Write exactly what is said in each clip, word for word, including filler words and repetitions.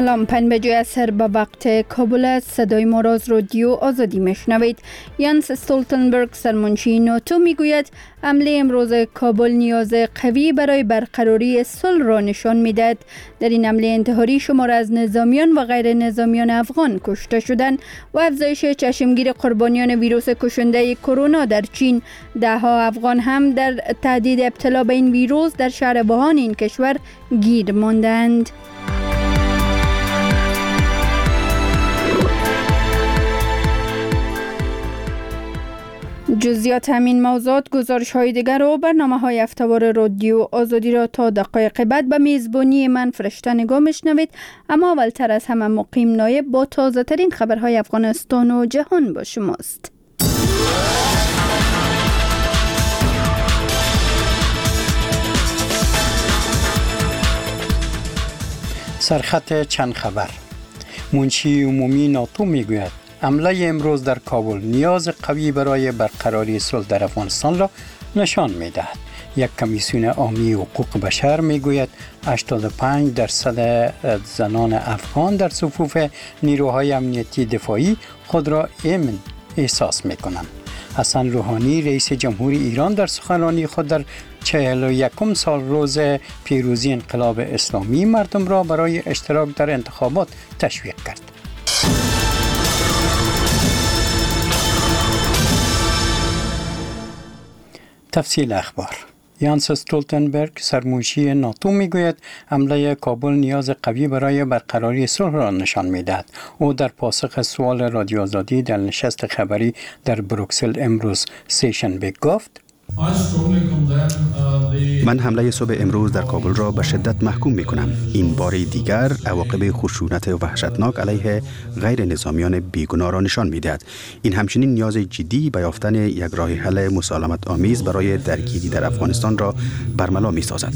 سلام، پنج بجه عصر به وقت کابل است. صدای ما را از رادیو آزادی میشنوید. یانس استولتنبرگ سرمنشی ناتو میگوید حمله امروز کابل نیاز قوی برای برقراری صلح را نشان میدهد. در این حمله انتحاری شمار از نظامیان و غیر نظامیان افغان کشته شدند و افزایش چشمگیر قربانیان ویروس کشنده کرونا در چین. ده ها افغان هم در تهدید ابتلا به این ویروس در شهر ووهان این کشور گیر ماندند. جزئیات همین موضوعات، گزارش های دیگر و برنامه های هفته‌وار رادیو آزادی را تا دقایق بعد به میزبانی من فرشته نگاه میشنوید. اما اولتر از همه مقیم نایب با تازه ترین خبرهای افغانستان و جهان با شماست. سرخط چند خبر. منشی عمومی ناتو میگوید حمله امروز در کابل نیاز قوی برای برقراری صلح در افغانستان را نشان می‌دهد. یک کمیسیون عامی حقوق بشر میگوید هشتاد و پنج درصد زنان افغان در صفوف نیروهای امنیتی دفاعی خود را امن احساس می‌کنند. حسن روحانی رئیس جمهوری ایران در سخنرانی خود در چهل و یکم سال روز پیروزی انقلاب اسلامی مردم را برای اشتراک در انتخابات تشویق کرد. تفصیل اخبار. یانس استولتنبرگ سرمنشی ناتو میگوید حمله کابل نیاز قوی برای برقراری صلح را نشان میدهد. او در پاسخ سوال رادیو آزادی در نشست خبری در بروکسل امروز سه‌شنبه گفت: من حمله صبح امروز در کابل را به شدت محکوم می کنم. این بار دیگر عواقب خشونت وحشتناک علیه غیر نظامیان بیگناه را نشان می دهد. این همچنین نیاز جدی به یافتن یک راه حل مسالمت آمیز برای درگیری در افغانستان را برملا می سازد.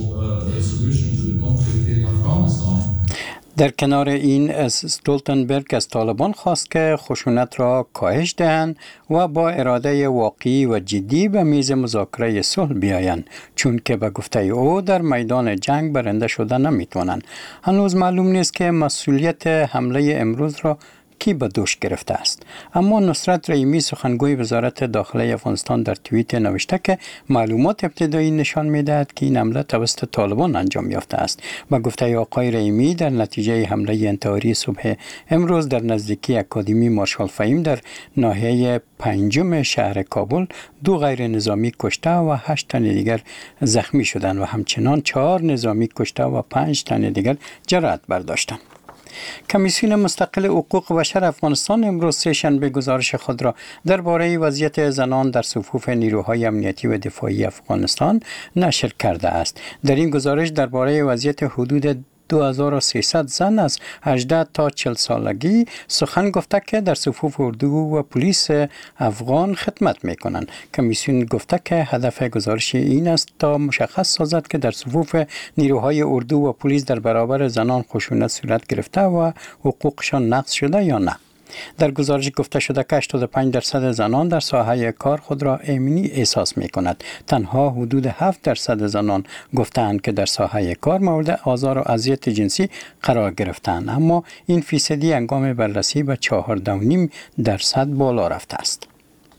در کنار این استولتنبرگ از طالبان خواست که خشونت را کاهش دهند و با اراده واقعی و جدی به میز مذاکره صلح بیایند، چون که به گفته او در میدان جنگ برنده شده نمیتوانند. هنوز معلوم نیست که مسئولیت حمله امروز را کی به دوش گرفته است. اما نصرت رحیمی سخنگوی وزارت داخلی افغانستان در توییت نوشته که معلومات ابتدایی نشان می‌دهد که این حمله توسط طالبان انجام یافته است. با گفته آقای رحیمی در نتیجه حمله انتحاری صبح امروز در نزدیکی اکادمی مارشال فهیم در ناحیه پنجم شهر کابل دو غیر نظامی کشته و هشت تن دیگر زخمی شدند و همچنان چهار نظامی کشته و پنج تن دیگر جراحت برداشتند. کمیسیون مستقل حقوق بشر افغانستان امروز سه‌شنبه گزارش خود را درباره وضعیت زنان در صفوف نیروهای امنیتی و دفاعی افغانستان نشر کرده است. در این گزارش درباره وضعیت حدود دو هزار و سیصد زن از هجده تا چهل سالگی سخن گفته که در صفوف اردو و پلیس افغان خدمت می کنند. کمیسیون گفته که هدف گزارش این است تا مشخص سازد که در صفوف نیروهای اردو و پلیس در برابر زنان خشونت صورت گرفته و حقوقشان نقض شده یا نه. در گزارش گفته شده که هشتاد و پنج درصد زنان در ساحه کار خود را امنی احساس می کند. تنها حدود هفت درصد زنان گفتند که در ساحه کار مورد آزار و اذیت جنسی قرار گرفتند، اما این فیصدی هنگام بررسی به چهارده و نیم درصد بالا رفته است.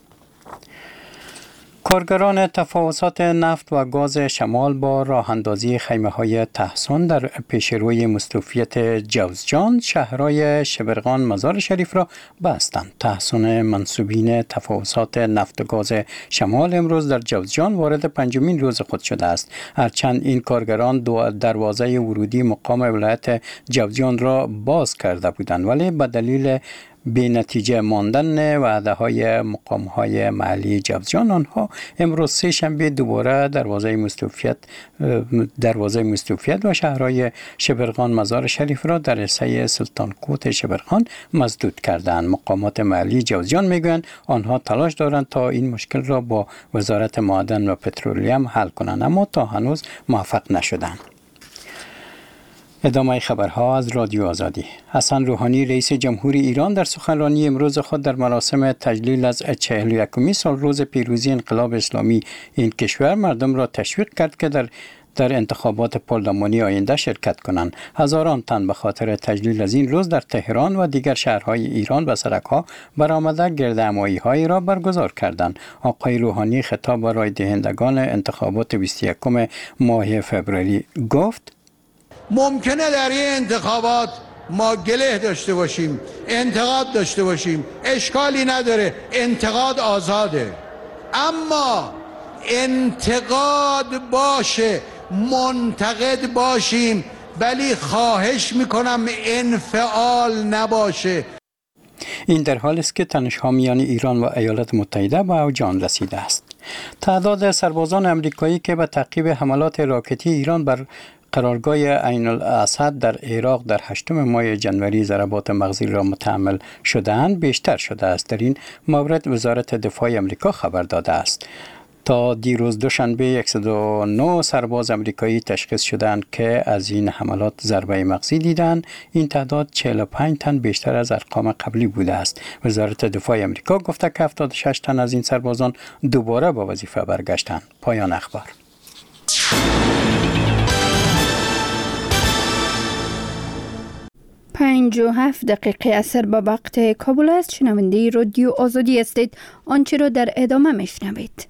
کارگران تفاوضات نفت و گاز شمال با راه اندازی خیمه های تحصن در پیشروی مستوفیت جوزجان شهرهای شبرغان مزار شریف را بستند. تحصن منصوبین تفاوضات نفت و گاز شمال امروز در جوزجان وارد پنجمین روز خود شده است. هرچند این کارگران دو دروازه ورودی مقام ولایت جوزجان را باز کرده بودند، ولی به دلیل به نتیجه ماندن وعده های مقام های محلی جوزجان آنها امروز سه شنبه دوباره دروازه مستوفیت دروازه مستوفیت و شهرهای شبرغان مزار شریف را در سه سلطان کوت شبرغان مسدود کردند. مقامات محلی جوزجان میگویند آنها تلاش دارند تا این مشکل را با وزارت معدن و پترولیوم حل کنند، اما تا هنوز موفق نشدند. ادامه خبرها از رادیو آزادی. حسن روحانی رئیس جمهوری ایران در سخنرانی امروز خود در مراسم تجلیل از چهل و یکمین سال روز پیروزی انقلاب اسلامی این کشور مردم را تشویق کرد که در در انتخابات پارلمانی آینده شرکت کنند. هزاران تن به خاطر تجلیل از این روز در تهران و دیگر شهرهای ایران به سرک‌ها برآمده گردهمایی‌هایی را برگزار کردند. آقای روحانی خطاب به رای دهندگان انتخابات بیست و یکم ماه فوریه گفت: ممکنه در این انتخابات ما گله داشته باشیم، انتقاد داشته باشیم، اشکالی نداره، انتقاد آزاده، اما انتقاد باشه، منتقد باشیم، ولی خواهش میکنم انفعال نباشه. این در حالی است که تنش‌ها میان ایران و ایالات متحده به اوج آن رسیده است. تعداد سربازان امریکایی که به تعقیب حملات راکتی ایران بر قرارگاه عین الاسد در عراق در هشتم ماه ژانویه ضربات مغزی را متحمل شده‌اند بیشتر شده است. در این مورد وزارت دفاع آمریکا خبر داده است. تا دیروز دوشنبه صد و نه سرباز امریکایی تشخیص شدند که از این حملات ضربه مغزی دیدند. این تعداد چهل و پنج تن بیشتر از ارقام قبلی بوده است. وزارت دفاع آمریکا گفته که هفتاد و شش تن از این سربازان دوباره به وظیفه برگشتند. پایان اخبار. پنج و هفت دقیقه اثر به وقت کابل است. شنونده رادیو آزادی هستید. آنچه را در ادامه میشنوید.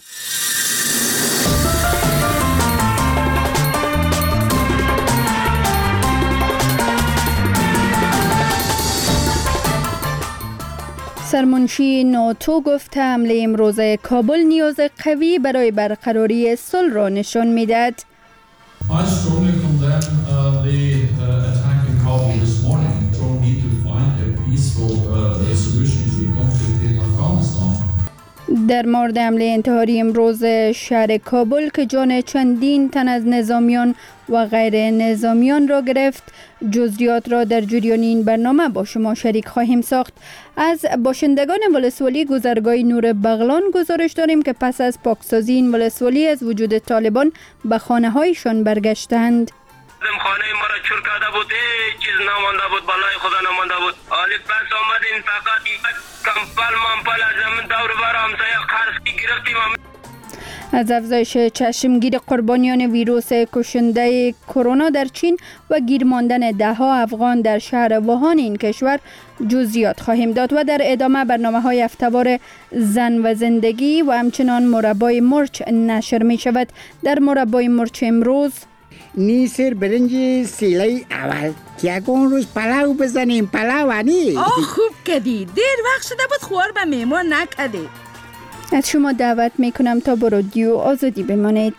سرمنشی ناتو گفته حمله امروز کابل نیاز قوی برای برقراری صلح را نشان میدهد. I strongly condemn uh, the uh, attack in Kabul this morning. We need to find a peaceful uh, solution to the conflict in Afghanistan. در مورد حمله انتحاری امروز شهر کابل که جان چندین تن از نظامیان و غیر نظامیان را گرفت، جزئیات را در جریان این برنامه با شما شریک خواهیم ساخت. از باشندگان ولسوالی گذرگاه نور بغلان گزارش داریم که پس از پاکسازی این ولسوالی از وجود طالبان به خانه هایشان برگشتند. خانه ما را چور کرده بود، هیچ چیز نمانده بود، بالای خدا نمانده بود. حالی پس آمدیم فقط یک کمپل منپل از زمین دور بر همسایه قرضی گرفتیم. از افزایش چشمگیر قربانیان ویروس کشنده کرونا در چین و گیر ماندن ده ها افغان در شهر ووهان این کشور جزئیات خواهیم داد و در ادامه برنامه های هفته‌وار زن و زندگی و همچنان مربای مرچ نشر می شود. در مربای مرچ امروز نیسر برنج سیله اول که اون روز پلاو بزنیم پلاو انی. آه خوب کردی، دیر وقت شده بود خوار به میمون نکردی. از شما دعوت می کنم تا با رادیو آزادی بمانید.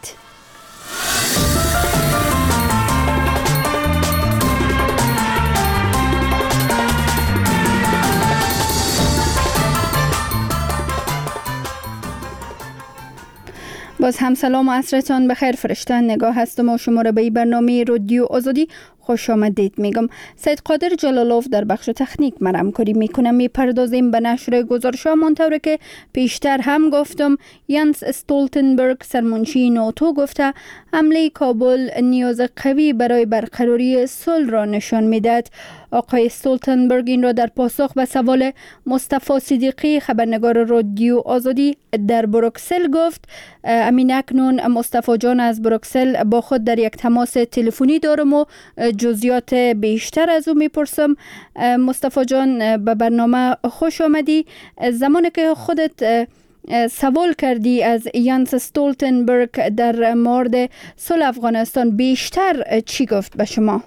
باز هم سلام و عصرتان بخیر. فرشته نگاه هستم و شما را به این برنامه رادیو آزادی خوش آمدید میگم. سید قادر جلالوف در بخش تکنیک من همکاری میکنم. میپردازیم به نشر گزارش‌ها مانطور که پیشتر هم گفتم. یانس استولتنبرگ سرمنشی ناتو گفته حمله کابل نیاز قوی برای برقراری صلح را نشان میدهد. آقای استولتنبرگ این را در پاسخ به سوال مصطفی صدیقی خبرنگار رادیو آزادی در بروکسل گفت. امین اکنون مصطفی جان از بروکسل با خود در یک تماس تلفنی دارم و جزئیات بیشتر از او میپرسم. مصطفی جان به برنامه خوش آمدی. زمانی که خودت سوال کردی از یانس استولتنبرگ در مورد صلح افغانستان بیشتر چی گفت به شما؟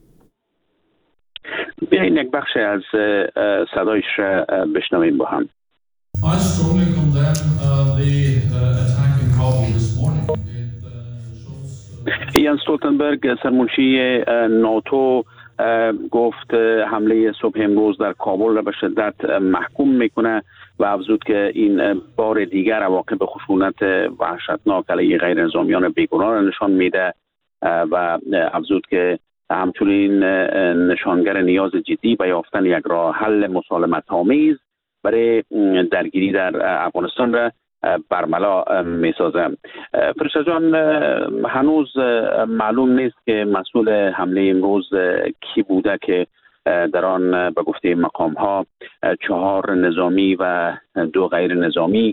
بیایید یک بخش از صدایش را بشنویم با هم. I strongly condemn uh, the uh, attack in Kabul this morning. It uh, shows uh... یانس استولتنبرگ سرمنشی ناتو گفت حمله صبح امروز در کابل را به شدت محکوم میکنه و افزود که این بار دیگر عواقب خشونت وحشتناک علیه غیر نظامیان بیگناه را نشان میده و افزود که همچنین نشانگر نیاز جدی به یافتن یک راه حل مسالمت آمیز برای درگیری در افغانستان را برملا می سازه. فرشته جان، هنوز معلوم نیست که مسئول حمله امروز کی بوده که در آن به گفته مقام ها چهار نظامی و دو غیر نظامی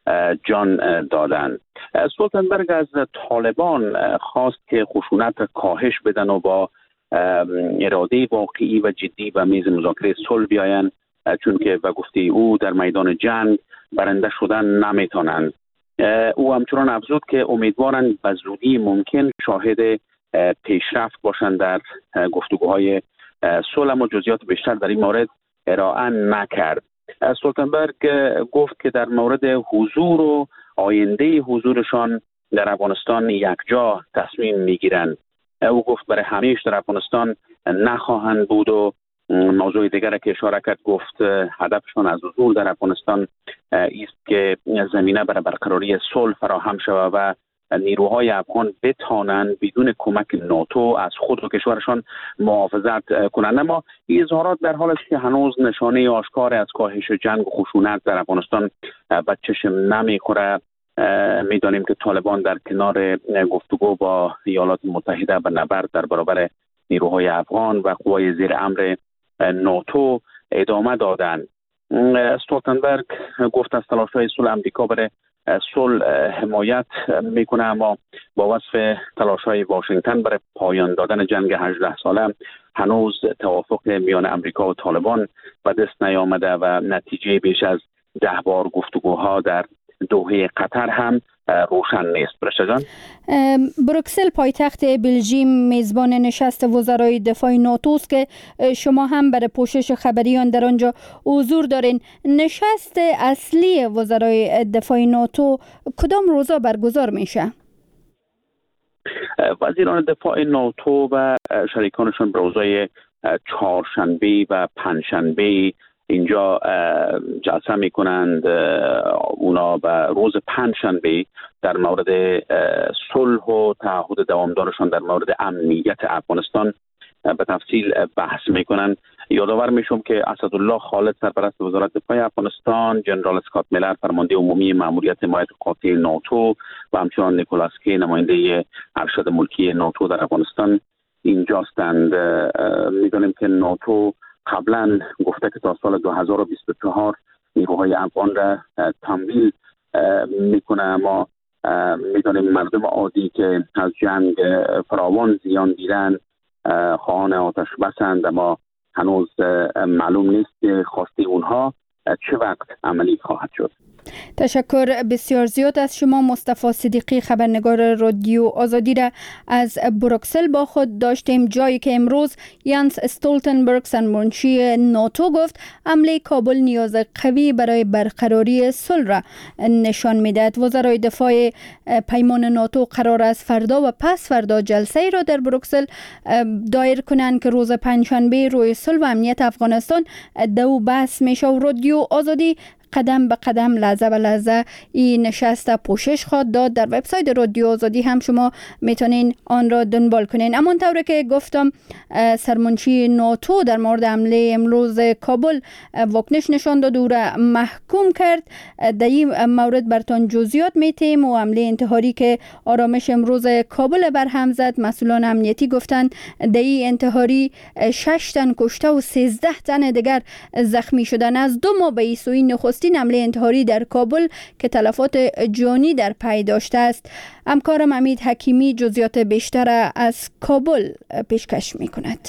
جان دادند. استولتنبرگ از طالبان خواست که خشونت کاهش بدن و با اراده واقعی و جدی به میز مذاکره صلح بیایند، چون که به گفته او در میدان جنگ برنده شدن نمیتونند. او همچنان افزود که امیدوارند به زودی ممکن شاهد پیشرفت باشند در گفتگوهای صلح، اما جزئیات بیشتر در این مورد ارائه نکرد. استولتنبرگ گفت که در مورد حضور و آینده حضورشان در افغانستان یکجا تصمیم میگیرند. او گفت برای همیشه در افغانستان نخواهند بود و موضوع دیگر که اشاره کرد گفت هدفشان از حضور در افغانستان است که زمینه برای برقراری صلح فراهم شود و نیروهای افغان بتوانند بدون کمک ناتو از خود و کشورشان محافظت کنند. اما این اظهارات در حالی است که هنوز نشانه آشکار از کاهش جنگ و خشونت در افغانستان به چشم نمیخوره. میدانیم که طالبان در کنار گفتگو با ایالات متحده به نبرد در برابر نیروهای افغان و قوای زیر امر ناتو ادامه دادند. استولتنبرگ گفت از تلاش‌های صلح امریکا برای صلح حمایت میکنه، اما با وصف تلاش‌های واشنگتن برای پایان دادن جنگ هجده ساله هنوز توافق میان امریکا و طالبان به دست نیامده و نتیجه بیش از ده بار گفتگوها در دوحه قطر هم روشن نیست. برشته جان، بروکسل پایتخت بلژیم میزبان نشست وزرای دفاع ناتو است که شما هم برای پوشش خبریان در آنجا حضور دارین. نشست اصلی وزرای دفاع ناتو کدام روزا برگزار میشه؟ وزیران دفاع ناتو و شریکانشان به روزای چهارشنبه و پنجشنبه اینجا جلسه میکنند. اونا به روز پنجشنبه در مورد صلح و تعهد دوامدارشان در مورد امنیت افغانستان به تفصیل بحث میکنند. یادآور میشم که اسدالله خالد سرپرست وزارت دفاع افغانستان، جنرال اسکات میلر فرمانده عمومی ماموریت حمایت قاطع ناتو و همچنان نیکولاس کی نماینده ارشد ملکی ناتو در افغانستان اینجا هستند. میدونیم که ناتو قبلا گفته که تا سال دو هزار و بیست و چهار نیروهای افغان را تمویل میکنه، اما میدونیم مردم عادی که از جنگ فراوان زیان دیدن خواهان آتش بسند، اما هنوز معلوم نیست که خواسته اونها چه وقت عملی خواهد شد. تشکر بسیار زیاد از شما. مصطفی صدیقی خبرنگار رادیو آزادی را از بروکسل با خود داشتیم، جایی که امروز یانس استولتنبرگ سرمنشی ناتو گفت حمله کابل نیاز قوی برای برقراری صلح را نشان میدهد. وزرای دفاع پیمان ناتو قرار است فردا و پس فردا جلسه را در بروکسل دایر کنند که روز پنجشنبه روی صلح و امنیت افغانستان دو بحث میشه و رادیو آزادی قدم به قدم لحظه به لحظه این نشست پوشش خواهد داد. در وبسایت رادیو آزادی هم شما میتونین آن را دنبال کنین. اما طوری که گفتم سرمنشی ناتو در مورد حمله امروز کابل واکنش نشان داد و را محکوم کرد. در این مورد برتان جزئیات میتیم و حمله انتحاری که آرامش امروز کابل برهم زد، مسئولان امنیتی گفتند در این انتحاری شش تن کشته و سیزده تن دیگر زخمی شدن. از دو ماه به سوی نخست حمله انتحاری در کابل که تلفات جانی در پی داشته است. همکارم امید حکیمی جزئیات بیشتر از کابل پیشکش می کند.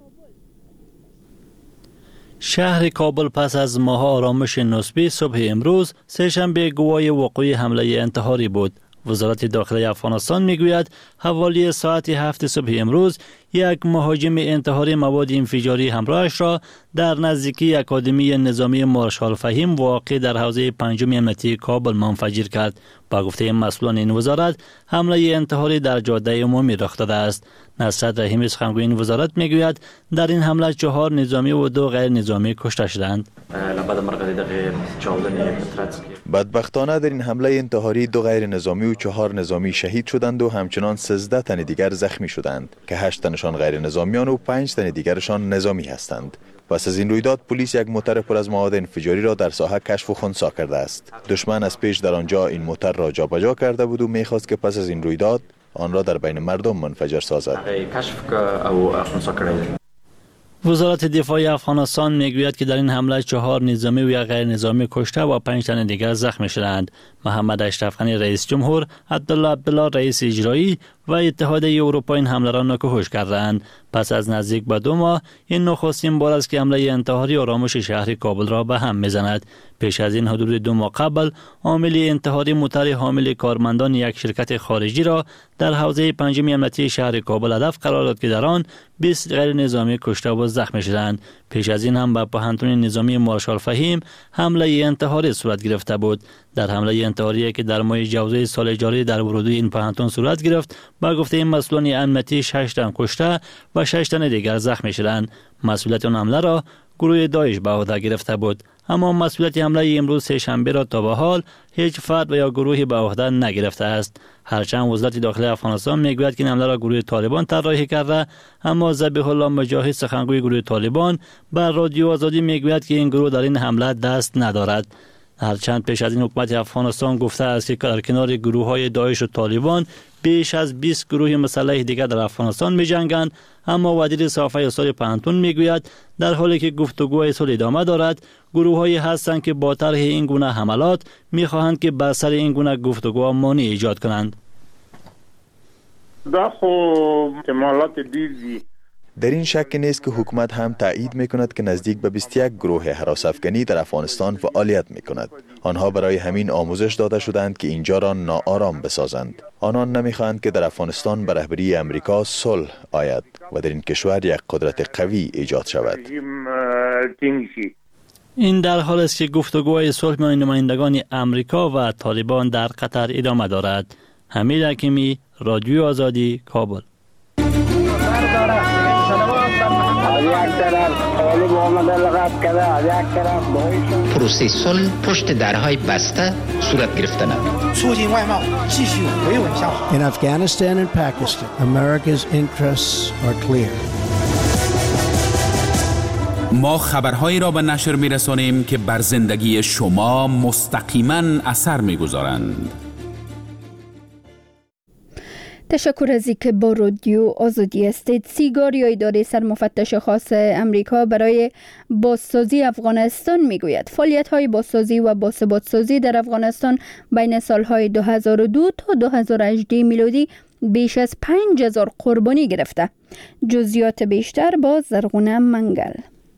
شهر کابل پس از ماه آرامش نسبی صبح امروز سه‌شنبه گواه وقوع حمله انتحاری بود. وزارت داخلی افغانستان میگوید حوالی ساعت هفت صبح امروز یک مهاجم انتحاری مواد انفجاری همراهش را در نزدیکی اکادمی نظامی مارشال فهیم واقع در حوزه پنجم امنیتی کابل منفجر کرد. با گفته مسئولان این وزارت حمله انتحاری در جاده عمومی رخ داده است. نصرت رحیمی سخنگوی این وزارت میگوید در این حمله چهار نظامی و دو غیر نظامی کشته شدند. بدبختانه در این حمله انتحاری دو غیر نظامی و چهار نظامی شهید شدند و همچنان سیزده تن دیگر زخمی شدند که هشت تنشان غیر نظامیان و پنج تن دیگرشان نظامی هستند. پس از این رویداد پلیس یک موتر پر از مواد انفجاری را در ساحه کشف و خنثی کرده است. دشمن از پیش در آنجا این موتر را جابجا کرده بود و می‌خواست که پس از این رویداد آن را در بین مردم منفجر سازد. وزارت دفاع افغانستان میگوید که در این حمله چهار نظامی و یک غیر نظامی کشته و پنج تن دیگر زخمی شدند. محمد اشرف غنی رئیس جمهور، عبدالله عبدالله رئیس اجرایی و اتحادیه اروپا این حمله را ناکوهش کردند. پس از نزدیک به دو ماه این نخستین بار است که حمله انتحاری آرامش شهر کابل را به هم میزند. پیش از این حدود دو ماه قبل عامل انتحاری موتر حامل کارمندان یک شرکت خارجی را در حوزه پنجم امنیتی شهر کابل هدف قرار داد که در آن بیست غیر نظامی کشته و زخمی شدند. پیش از این هم به پوهنتون نظامی مارشال فهیم حمله انتحاری صورت گرفته بود. در حمله انتحاری که در ماه جوزه سال جاری در ورودی این پوهنتون صورت گرفت، با گفته این مسئولان امنیتی شش تن کشته و شش تن دیگر زخمی شدند. مسئولیت آن حمله را گروه داعش به عهده گرفته بود، اما مسئولیت حمله امروز سه شنبه را تا به حال هیچ فرد و یا گروهی به عهده نگرفته است. هرچند وزارت داخلی افغانستان میگوید که این حمله را گروه طالبان طراحی کرده، اما ذبیح الله مجاهد سخنگوی گروه طالبان بر رادیو آزادی میگوید که این گروه در این حمله دست ندارد. هرچند پیش از این حکومت افغانستان گفته است که در کنار گروه‌های داعش و طالبان بیش از بیست گروه مسلح دیگر در افغانستان می‌جنگند، اما وزیر صحافه استاد پوهنتون میگوید در حالی که گفتگوهای صلح ادامه دارد، گروه‌هایی هستند که با طرح این گونه حملات می‌خواهند که بر سر این گونه گفتگوها مانع ایجاد کنند. دا خو احتمالات دیزی در این شک نیست که حکومت هم تایید میکند که نزدیک به بیست و یک گروه هراس افغانی در افغانستان فعالیت میکند. آنها برای همین آموزش داده شدند که اینجا را ناآرام بسازند. آنان نمیخواهند که در افغانستان به رهبری امریکا صلح آید و در این کشور یک قدرت قوی ایجاد شود. این در حال است که گفتگوهای صلح میان نمایندگان امریکا و طالبان در قطر ادامه دارد. حمید حکیمی، رادیو آزادی، کابل. پروسه صلح پشت درهای بسته صورت گرفتن. In Afghanistan and Pakistan, America's interests are clear. ما خبرهایی را به نشر می‌رسانیم که بر زندگی شما مستقیما اثر می‌گذارند. تشکر از اینکه با رادیو آزادی هستید. سیگار یا اداره سرمفتش خاص امریکا برای بازسازی افغانستان میگوید فعالیت‌های بازسازی و باثبات‌سازی در افغانستان بین سالهای دو هزار و دو تا دو هزار و هجده میلادی بیش از پنج هزار قربانی گرفته. جزئیات بیشتر با زرغونه منگل.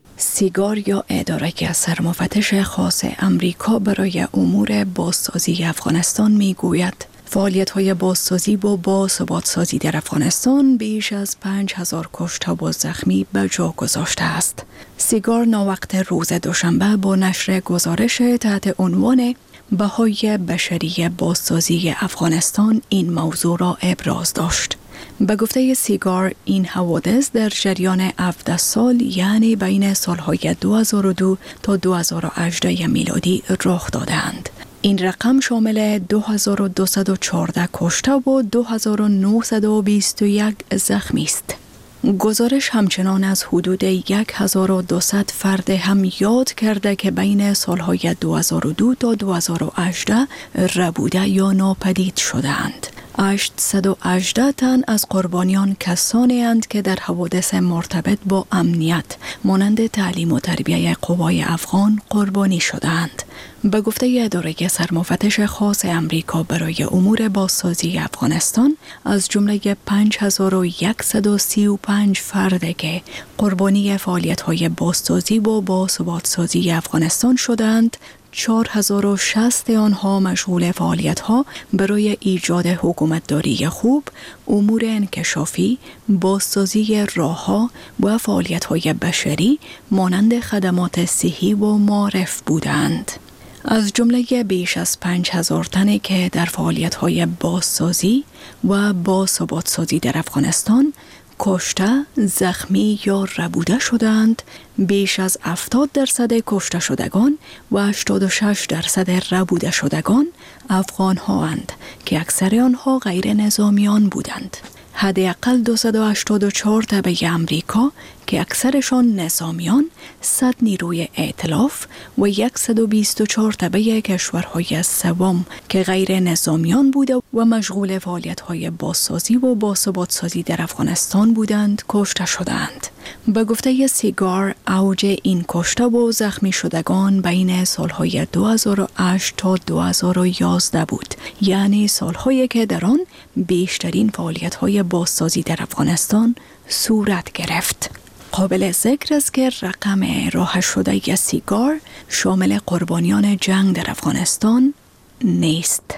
سیگار یا اداره سرمفتش خاص امریکا برای امور بازسازی افغانستان میگوید فعالیت‌های بازسازی با باثبات‌سازی در افغانستان بیش از پنج هزار کشته و زخمی به جا گذاشته است. سیگار ناوقت روز دوشنبه با نشر گزارش تحت عنوان بهای بشری بازسازی افغانستان این موضوع را ابراز داشت. به گفته سیگار این حوادث در جریان هفده سال یعنی بین سالهای دو هزار و دو تا دو هزار و هجده میلادی رخ دادند. این رقم شامل دو هزار و دویست و چهارده کشته و دو هزار و نهصد و بیست و یک زخمی است. گزارش همچنان از حدود هزار و دویست فرد هم یاد کرده که بین سالهای دو هزار و دو تا دو هزار و هجده ربوده یا ناپدید شدند. هشتصد و هجده تن از قربانیان کسانی اند که در حوادث مرتبط با امنیت مانند تعلیم و تربیه قوای افغان قربانی شدند. به گفته اداره سرمفتش خاص امریکا برای امور بازسازی افغانستان از جمله پنج هزار و صد و سی و پنج فرد که قربانی فعالیت‌های بازسازی و باثبات‌سازی افغانستان شدند، چهار هزار و شصت آنها مشغول فعالیت‌ها برای ایجاد حکومتداری خوب، امور انکشافی، بازسازی راه‌ها و فعالیت‌های بشری مانند خدمات صحی و معارف بودند. از جمله بیش از پنج هزار تنی که در فعالیت‌های بازسازی و باثبات‌سازی در افغانستان کشته، زخمی یا ربوده شدند، بیش از هفتاد درصد کشته شدگان و هشتاد و شش درصد ربوده شدگان افغان ها اند که اکثر آنها غیر نظامیان بودند. حداقل دویست و هشتاد و چهار تبع امریکا که اکثرشان نظامیان، صد نیروی ائتلاف و صد و بیست و چهار تبع کشورهای سوم که غیر نظامیان بوده و مشغول فعالیت‌های بازسازی و باثبات‌سازی در افغانستان بودند کشته شدند. به گفته سیگار، اوج این کشته و زخمی شدگان بین سالهای دو هزار و هشت تا دو هزار و یازده بود، یعنی سالهایی که در آن بیشترین فعالیت‌های بازسازی در افغانستان صورت گرفت. قابل ذکر است که رقم راه شده سیگار شامل قربانیان جنگ در افغانستان نیست.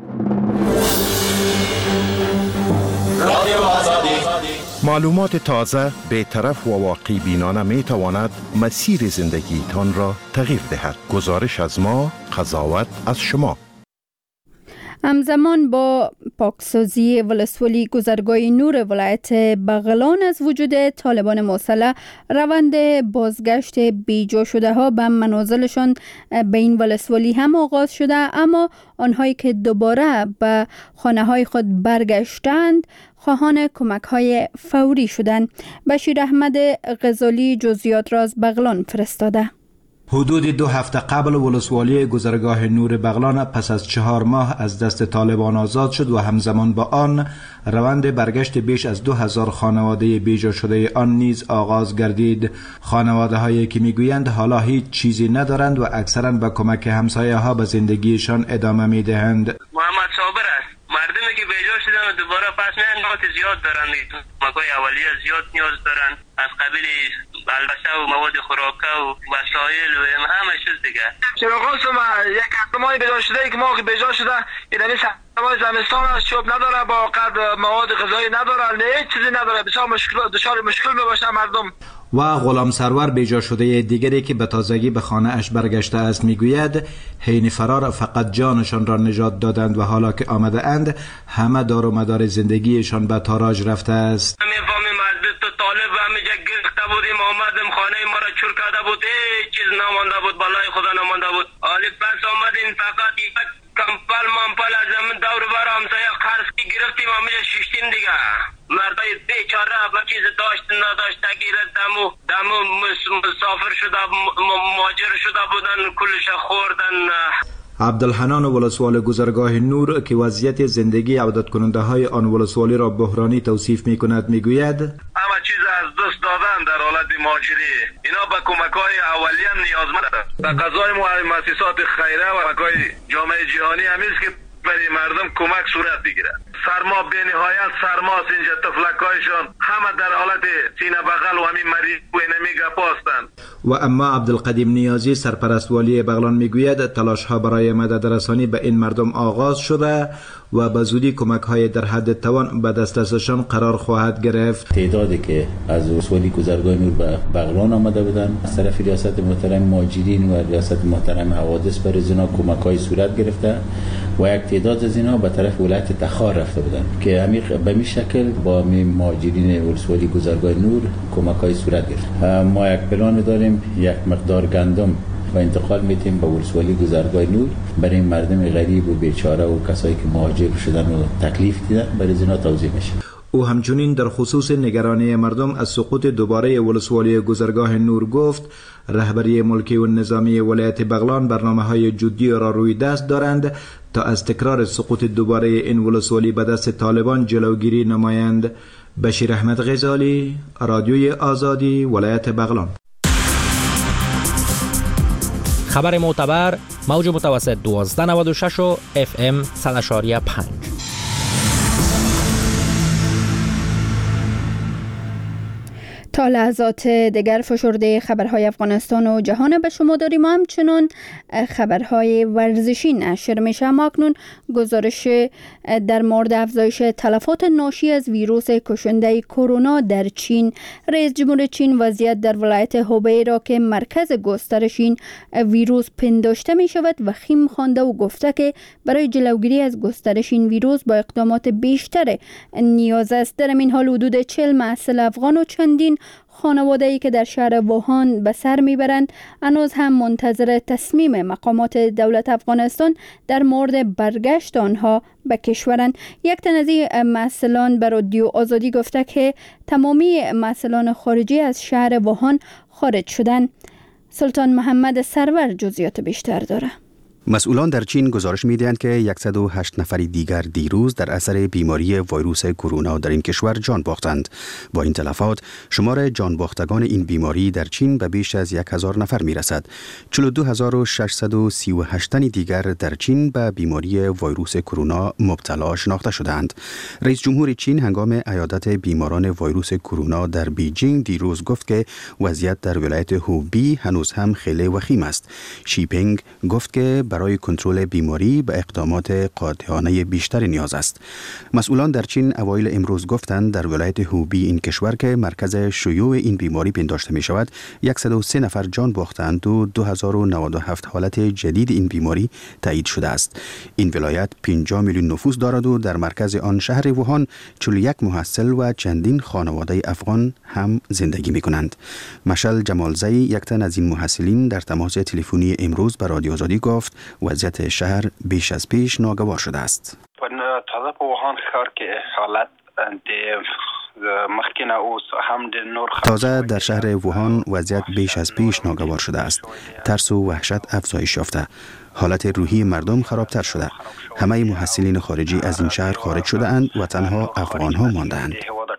معلومات تازه، بی‌طرف و واقعی بینانه می تواند مسیر زندگی تان را تغییر دهد. گزارش از ما، قضاوت از شما. همزمان با پاکسازی ولسوالی گذرگاه نور ولایت بغلان از وجود طالبان مسلح، روند بازگشت بیجا شده ها به منازلشان به این ولسوالی هم آغاز شده، اما آنهایی که دوباره به خانه های خود برگشتند خواهان کمک های فوری شدند. بشیر احمد غزالی جزئیات را از بغلان فرستاده. حدود دو هفته قبل ولسوالی گذرگاه نور بغلان پس از چهار ماه از دست طالبان آزاد شد و همزمان با آن روند برگشت بیش از دو هزار خانواده بیجا شده آن نیز آغاز گردید. خانواده هایی که میگویند حالا هیچ چیزی ندارند و اکثرا به کمک همسایه ها به زندگیشان ادامه میدهند. محمد صابر است. مردمی که بیجا شدن و دوباره پس میان نقاط زیاد دارند، کمک‌های اولیه زیاد نیاز دارند، از قبیل البته و مواد خوراکه و وسایل و همه چیز دیگه. چراغاست ما یک اقدامای بیجا شده ای که ما که بیجا شده این همی سرمای زمستان است، شوب نداره، با قدر مواد غذایی نداره، هیچ چیزی نداره، بسیار مشکل دچار مشکل میباشه مردم. و غلام سرور بیجا شده دیگری که به تازگی به خانه اش برگشته است میگوید حین فرار فقط جانشان را نجات دادند و حالا که آمده اند همه دار و مدار زندگیشان به تاراج رفته است. میفهمیم از دست طالب همیجا گرفته بودیم، آمدیم خانه ما را چور کرده بود، هیچ چیز نمانده بود، بالای خدا نمانده بود. حالی پس آمدیم فقط یک کمپل ممپل از زمین دور بر همسایه قرض گرفتیم، همیجا ششتیم دیگه. مردای بیچاره با چیز داشت نداشته گیرد دمو دمو مسافر شده ماجر شده بودن، کلش خوردن. عبدالحنان ولسوال گذرگاه نور که وضعیت زندگی عودت کننده های آن ولسوالی را بحرانی توصیف می کند می گوید همه چیز از دست دادن در حالت مهاجری، اینا به کمک های اولیه نیازمند، به غذای مؤسسات خیره و کمک های جامعه جهانی همیست که برای مردم کمک صورت بگیره. سرما به نهایت سرماست اینجا، تفلکایشان همه در حالت سینه بغل و همین مریض و اینمی گپا هستند. و اما عبدالقدیم نیازی سرپرست والی بغلان میگوید تلاش ها برای مدد رسانی به این مردم آغاز شده و به زودی کمک های در حد توان به دسترسشان قرار خواهد گرفت. تعدادی که از ولسوالی گذرگاه نور به بغلان آمده بودند از طرف ریاست محترم مهاجرین و ریاست محترم حوادث برای زینا کمک های صورت گرفته و یک تعداد از اینا به طرف ولایت تخار رفته بودند که همین به می شکل با مهاجرین ولسوالی گذرگاه نور کمک های صورت گرفت. ما یک پلان داریم، یک مقدار گندم و انتقال میتیم به ولسوالی گذرگاه نور برای مردم غریب و بیچاره و کسایی که مهاجر شدن و تکلیف دیدن برای اینا توضیح میشه. او همچنین در خصوص نگرانی مردم از سقوط دوباره ولسوالی گذرگاه نور گفت رهبری ملکی و نظامی ولایت بغلان برنامه‌های جدی را روی دست دارند تا از تکرار سقوط دوباره این ولسوالی به دست طالبان جلوگیری نمایند. بشیر احمد غزالی، رادیوی آزادی، ولایت بغلان. خبر معتبر، موج متوسط دوازده نود و شش و اف ام صد و پنج. تا لحظات دیگر فشرده خبرهای افغانستان و جهان به شما داریم و همچنان خبرهای ورزشی نشر میشه. اما اکنون گزارش در مورد افزایش تلفات ناشی از ویروس کشنده کرونا در چین. رئیس جمهور چین وضعیت در ولایت هوبی را که مرکز گسترش این ویروس پنداشته می شود و خیم خوانده و گفته که برای جلوگیری از گسترش این ویروس با اقدامات بیشتر نیاز است. در این حال حدود چهل محصل افغان و چندین خانواده‌ای که در شهر ووهان به سر میبرند هنوز هم منتظر تصمیم مقامات دولت افغانستان در مورد برگشت آنها به کشورند. یک تن از این مسئولان به رادیو آزادی گفته که تمامی مسئولان خارجی از شهر ووهان خارج شدند. سلطان محمد سرور جزئیات بیشتر داره. مسئولان در چین گزارش می‌دهند که صد و هشت نفر دیگر دیروز در اثر بیماری ویروس کرونا در این کشور جان باختند. با این تلفات شمار جان باختگان این بیماری در چین به بیش از یک هزار نفر می‌رسد. چهل و دو هزار و ششصد و سی و هشت تن دیگر در چین به بیماری ویروس کرونا مبتلا شناخته شدند. رئیس جمهور چین هنگام عیادت بیماران ویروس کرونا در بیجینگ دیروز گفت که وضعیت در ولایت هوبی هنوز هم خیلی وخیم است. شی پینگ گفت که برای کنترل بیماری به اقدامات قاطعانه بیشتر نیاز است. مسئولان در چین اوایل امروز گفتند در ولایت هوبی این کشور که مرکز شیوع این بیماری پنداشته می شود صد و سه نفر جان باختند و دو هزار و نود و هفت حالت جدید این بیماری تایید شده است. این ولایت پنجاه میلیون نفوس دارد و در مرکز آن شهر ووهان چهل و یک محصل و چندین خانواده افغان هم زندگی می کنند. مشعل جمالزی یک تن از این محصلین در تماس تلفنی امروز با رادیو آزادی گفت وضعیت شهر بیش از پیش ناگوار شده است. تازه په ووهان ښار کې حالت د مخکینه اوس هم د نور تازه در شهر ووهان وضعیت بیش از پیش ناگوار شده است. ترس و وحشت افزایش یافته. حالت روحی مردم خرابتر شده. همه محصلین خارجی از این شهر خارج شده اند و تنها افغان ها مانده اند.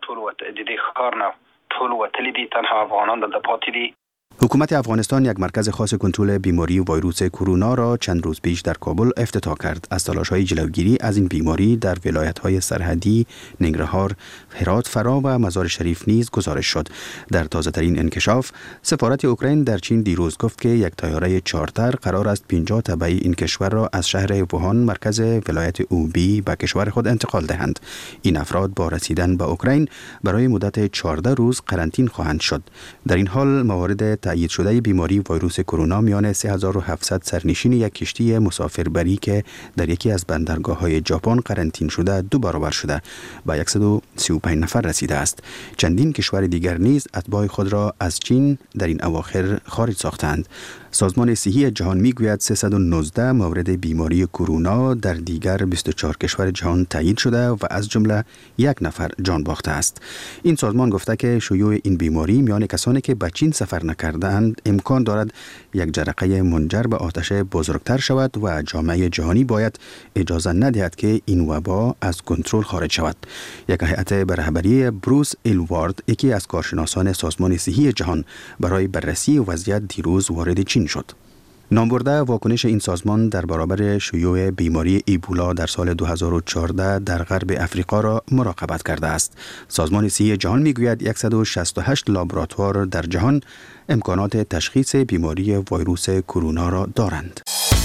حکومت افغانستان یک مرکز خاص کنترل بیماری ویروس کرونا را چند روز پیش در کابل افتتاح کرد. از تلاش‌های جلوگیری از این بیماری در ولایت‌های سرحدی ننگرهار، هرات، فرا و مزار شریف نیز گزارش شد. در تازه‌ترین انکشاف، سفارت اوکراین در چین دیروز گفت که یک طیاره چارتر قرار است پنجاه تبعی این کشور را از شهر ووهان مرکز ولایت اوبی به کشور خود انتقال دهند. این افراد با رسیدن به اوکراین برای مدت چهارده روز قرنطین خواهند شد. در این حال موارد تایید شده بیماری ویروس کرونا میان سه هزار و هفتصد سرنشین یک کشتی مسافربری که در یکی از بندرگاه‌های ژاپن قرنطین شده دو برابر شده و صد و سی و پنج نفر رسیده است. چندین کشور دیگر نیز اتباع خود را از چین در این اواخر خارج ساختند. سازمان صحی جهان میگوید سیصد و نوزده مورد بیماری کرونا در دیگر بیست و چهار کشور جهان تایید شده و از جمله یک نفر جان باخته است. این سازمان گفته که شیوع این بیماری میان کسانی که به چین سفر نکردند امکان دارد یک جرقه منجر به آتش بزرگتر شود و جامعه جهانی باید اجازه ندهد که این وبا از کنترل خارج شود. یک هیئت به رهبری بروس ایلوارد، یکی از کارشناسان سازمان صحی جهان، برای بررسی وضعیت دیروز وارد چین شد. نامبرده واکنش این سازمان در برابر شیوع بیماری ایبولا در سال دو هزار و چهارده در غرب افریقا را مراقبت کرده است. سازمان صحی جهان میگوید صد و شصت و هشت لابراتوار در جهان امکانات تشخیص بیماری ویروس کرونا را دارند.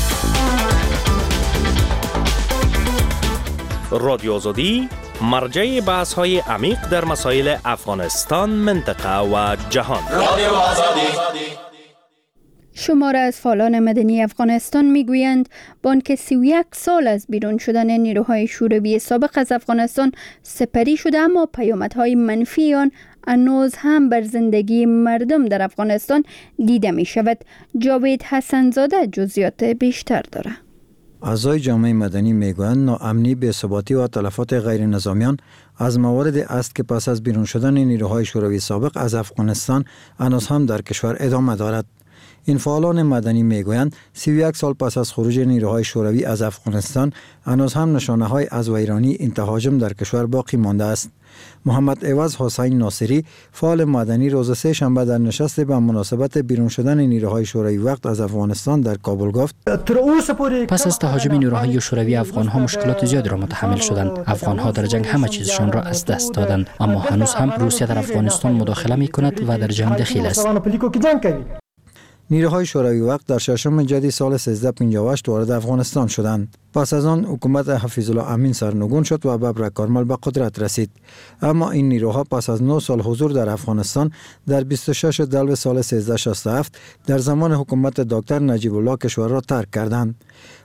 رادیو آزادی مرجع بحث های عمیق در مسائل افغانستان، منطقه و جهان. رادیو آزادی. شماره از فعالان مدنی افغانستان میگویند با آنکه سی و یک سال از بیرون شدن نیروهای شوروی سابق از افغانستان سپری شده، اما پیامدهای منفی آن هنوز هم بر زندگی مردم در افغانستان دیده می شود. جاوید حسنزاده جزئیات بیشتر داره. اعضای جامعه مدنی میگویند ناامنی، بی‌ثباتی و تلفات غیر نظامیان از مواردی است که پس از بیرون شدن نیروهای شوروی سابق از افغانستان هنوز هم در کشور ادامه دارد. این فعالان مدنی میگویند سی و یک سال پس از خروج نیروهای شوروی از افغانستان هنوز هم نشانه‌های از ویرانی این تهاجم در کشور باقی مانده است. محمد عوض حسین ناصری، فعال مدنی، روز سه شنبه در نشست به مناسبت بیرون شدن نیروهای شوروی وقت از افغانستان در کابل گفت: پس از تهاجم نیروهای شوروی افغان‌ها مشکلات زیادی را متحمل شدند. افغان‌ها در جنگ همه چیزشان را از دست دادند، اما هنوز هم روسیه در افغانستان مداخله می‌کند و در جنگ دخیل است. نیروهای شوروی وقت در ششم جدی سال سیزده پنجاه و هشت وارد افغانستان شدند. پس از آن حکومت حفیظ الله امین سرنگون شد و ببر کارمل به قدرت رسید. اما این نیروها پس از نه سال حضور در افغانستان در بیست و شش دلو سال سیزده شصت و هفت در زمان حکومت دکتر نجیب الله کشور را ترک کردند.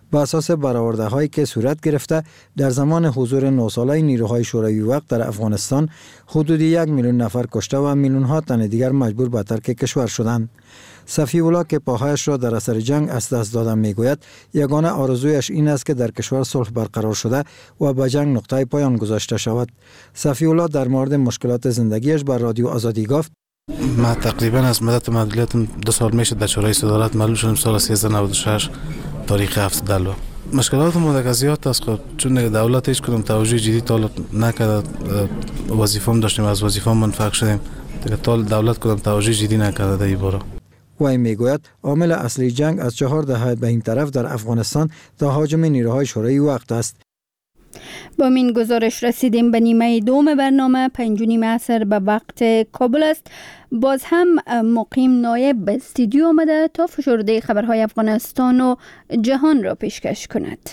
با اساس برآورده هایی که صورت گرفته در زمان حضور نه ساله نیروهای شوروی وقت در افغانستان حدود یک میلیون نفر کشته و میلیون ها تن دیگر مجبور به ترک کشور شدند. صفی الله که پاهایش را در اثر جنگ از دست دادن میگوید یگانه آرزویش این است که در کشور صلح برقرار شده و به جنگ نقطه پایان گذاشته شود. صفی الله در مورد مشکلات زندگیش بر رادیو آزادی گفت: ما تقریبا از مدت معلولیتم دو سال میشه در شورای صدارت معلول شدم. سال سیزده نود و شش تاریخ هفت دلو مشکلات مدک زیاد است چون دولت هیچ کدوم توجه جدی تا نکرد. وظیفه‌ام داشتیم از وظیفه‌ام منفعل شدیم دیگه تا دولت کدوم توجه جدی نکرده در این باره. وی میگوید عامل اصلی جنگ از چهار دهه به این طرف در افغانستان تهاجم نیروهای شوروی وقت است. با این گزارش رسیدیم به نیمه دوم برنامه. پنج و نیم عصر به وقت کابل است. باز هم مقیم نایب به استودیو آمده تا فشرده خبرهای افغانستان و جهان را پیشکش کند.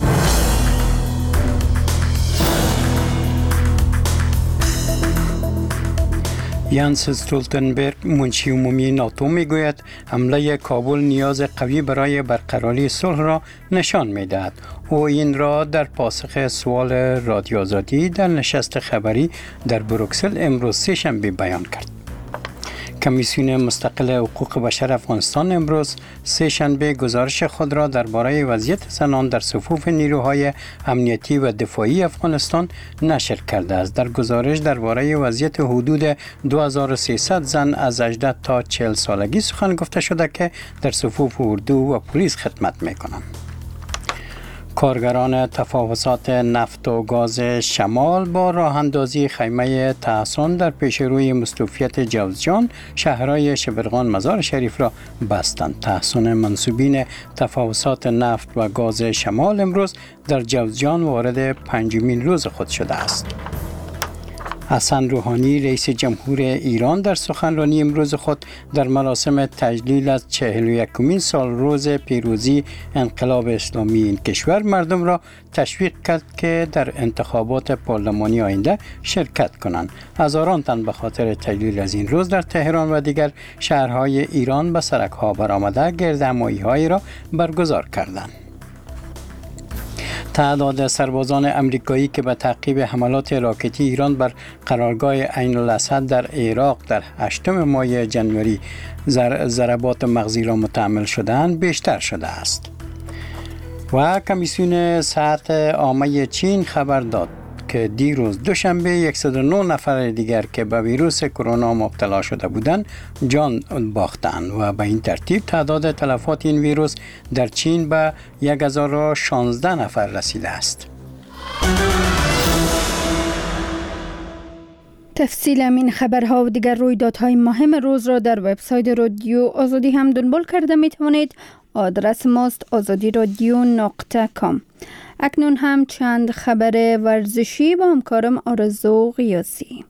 یانس استولتنبرگ منشی عمومی ناتو میگوید حمله کابل نیاز قوی برای برقراری صلح را نشان میدهد. او این را در پاسخ سوال رادیو آزادی در نشست خبری در بروکسل امروز سه شنبه بیان کرد. کمیسیون مستقل حقوق بشر افغانستان امروز سه شنبه گزارش خود را درباره وضعیت زنان در صفوف نیروهای امنیتی و دفاعی افغانستان نشر کرده است. در گزارش درباره وضعیت حدود دو هزار و سیصد زن از هجده تا چهل سالگی سخن گفته شده که در صفوف اردو و پلیس خدمت می‌کنند. کارگران تفاوضات نفت و گاز شمال با راه اندازی خیمه تحصن در پیشروی مستوفیت جوزجان شهرهای شبرغان مزار شریف را بستند. تحصن منصوبین تفاوضات نفت و گاز شمال امروز در جوزجان وارد پنجمین روز خود شده است. حسن روحانی رئیس جمهور ایران در سخنرانی امروز خود در مراسم تجلیل از چهل و یکمین سال روز پیروزی انقلاب اسلامی این کشور مردم را تشویق کرد که در انتخابات پارلمانی آینده شرکت کنند. هزاران تن به خاطر تجلیل از این روز در تهران و دیگر شهرهای ایران به سرک‌ها برآمده گردهمایی‌هایی را برگزار کردند. تعداد سربازان امریکایی که به تعقیب حملات راکتی ایران بر قرارگاه عین الاسد در عراق در هشتم ماه جنوری ضربات مغزی را متحمل شدند بیشتر شده است. و کمیسیون صحت عامه چین خبر داد که دیروز دوشنبه صد و نه نفر دیگر که به ویروس کرونا مبتلا شده بودند جان باختند و به این ترتیب تعداد تلفات این ویروس در چین به هزار و شانزده نفر رسیده است. تفصیل این خبرها و دیگر رویدادهای مهم روز را در وبسایت رادیو آزادی هم دنبال کرده می توانید. آدرس ماست آزادی رادیو نقطه کام. اکنون هم چند خبر ورزشی با همکارم آرزو قیاسی.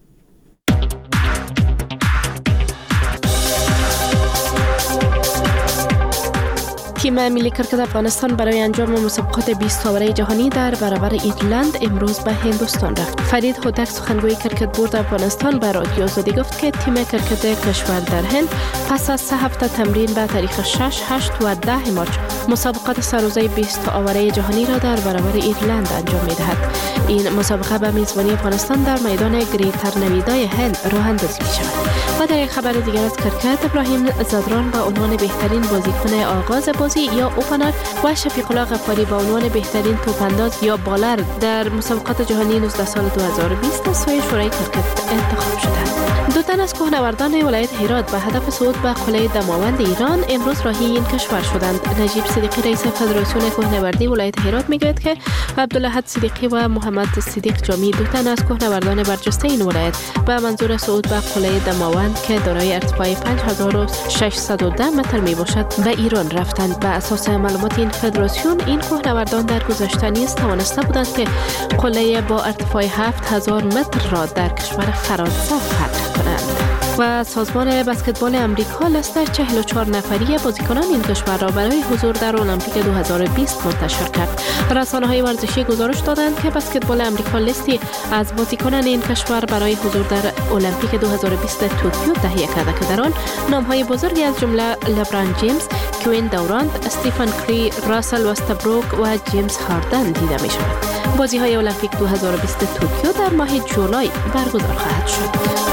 تیم ملی کرکت افغانستان برای انجام مسابقات بیست تاوره جهانی در برابر ایرلند امروز به هندوستان رفت. فرید هوتک سخنگوی کرکت بورد افغانستان به رادیو آزادی گفت که تیم کرکت کشور در هند پس از سه هفته تمرین به تاریخ شش، هشت و ده مارچ مسابقات سرروزه بیست تاوره جهانی را در برابر ایرلند انجام می‌دهد. این مسابقه به میزبانی افغانستان در میدان گریتر نویدای هند راه اندازی می‌شود. و در یک خبر دیگر از کرکت ابراهیم زدران به عنوان بهترین بازیکن آغاز بازی یا اوپنر و شفیق الله غفاری به عنوان بهترین توپانداز یا بالر در مسابقات جهانی نوزده سال دو هزار و بیست از سوی شورای کرکت انتخاب شدند. دو تن از کوهنوردان ولایت هرات به هدف صعود به قله دماوند ایران امروز راهی این کشور شدند. نجیب صدیقی رئیس فدراسیون کوهنوردی ولایت هرات میگوید که عبدالأحد صدیقی و محمد صدیق جامی دو تن از کوهنوردان برجسته این ولایت به منظور صعود به قله دماوند که دارای ارتفاع پنج هزار و ششصد و ده متر می باشد به ایران رفتند. به اساس معلومات این فدراسیون این کوهنوردان در گذشته نیز توانسته بودند که قله با ارتفاع هفت هزار متر را در کشور فرانسه فتح کنند. و سازمان بسکتبال امریکا لستر چهل و چهار نفری بازیکنان این کشور را برای حضور در المپیک دو هزار و بیست منتشر کرد. رسانه‌های ورزشی گزارش دادند که بسکتبال امریکا لیستی از بازیکنان این کشور برای حضور در المپیک دو هزار و بیست توکیو تهیه کرده که در آن نام‌های بزرگی از جمله لبران جیمز، کوین دورانت، استیفن کری، راسل وستبروک و جیمز هاردن دیده می شود. بازی های المپیک دو هزار و بیست توکیو در ماه جولای برگزار خواهد شد.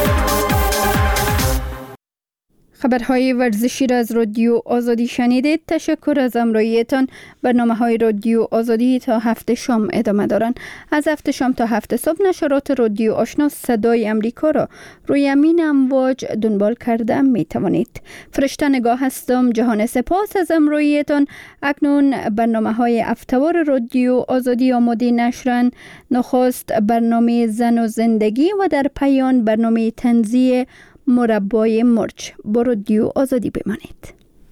خبرهای ورزشی را از رادیو آزادی شنیدید. تشکر از همراهیتان. برنامه‌های رادیو آزادی تا هفت شام ادامه دارند. از هفت شام تا هفت صبح نشرات رادیو آشنا صدای امریکا را روی امین امواج دنبال کرده می توانید. فرشته نگاه هستم. جهان سپاس از همراهیتان. اکنون برنامه‌های هفته‌وار رادیو آزادی آماده نشرن. نخست برنامه زن و زندگی و در پایان برنامه طنزی مربای مرچ. با رادیو آزادی بمانید.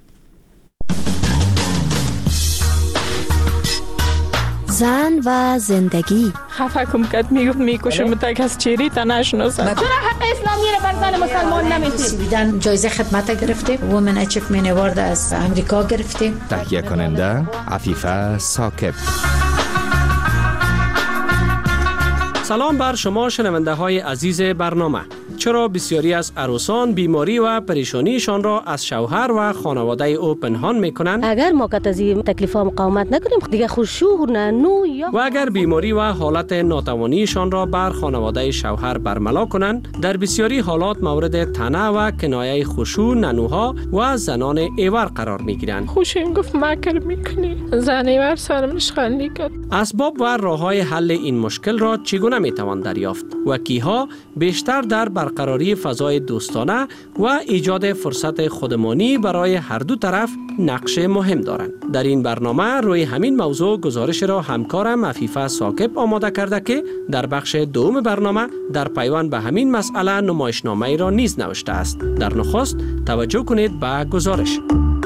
زن و زندگی. خفه کم کد میگفت میکشم تا کس چیری تا نشناسم. چرا حق اسلامی را بر زن مسلمان نمیدید؟ بیدن جایزه خدمت گرفتیم. وومن اچیومنت اوارد از امریکا گرفتیم. تهیه کننده عفیفه ثاقب. سلام بر شما شنونده های عزیز برنامه. چرا بسیاری از عروسان بیماری و پریشانیشان را از شوهر و خانواده او پنهان میکنند؟ اگر ما که از این تکلیف‌ها مقاومت نکنیم دیگه خوششور نه نو یا و اگر بیماری و حالت ناتوانیشان را بر خانواده شوهر برملا کنند، در بسیاری حالات مورد طعنه و کنایه خشوع ننوها و زنان ایور قرار میگیرند. خوشیم گفت مکر میکنی زن ایور سرم نشخندی کرد. اسباب و راه‌های حل این مشکل را چگونه میتوان دریافت و کیها بیشتر در برقراری فضای دوستانه و ایجاد فرصت خودمانی برای هر دو طرف نقش مهم دارند؟ در این برنامه روی همین موضوع گزارش را همکارم عفیفه ثاقب آماده کرده که در بخش دوم برنامه در پیوند به همین مسئله نمایشنامه را نیز نوشته است. در نخست توجه کنید به گزارش.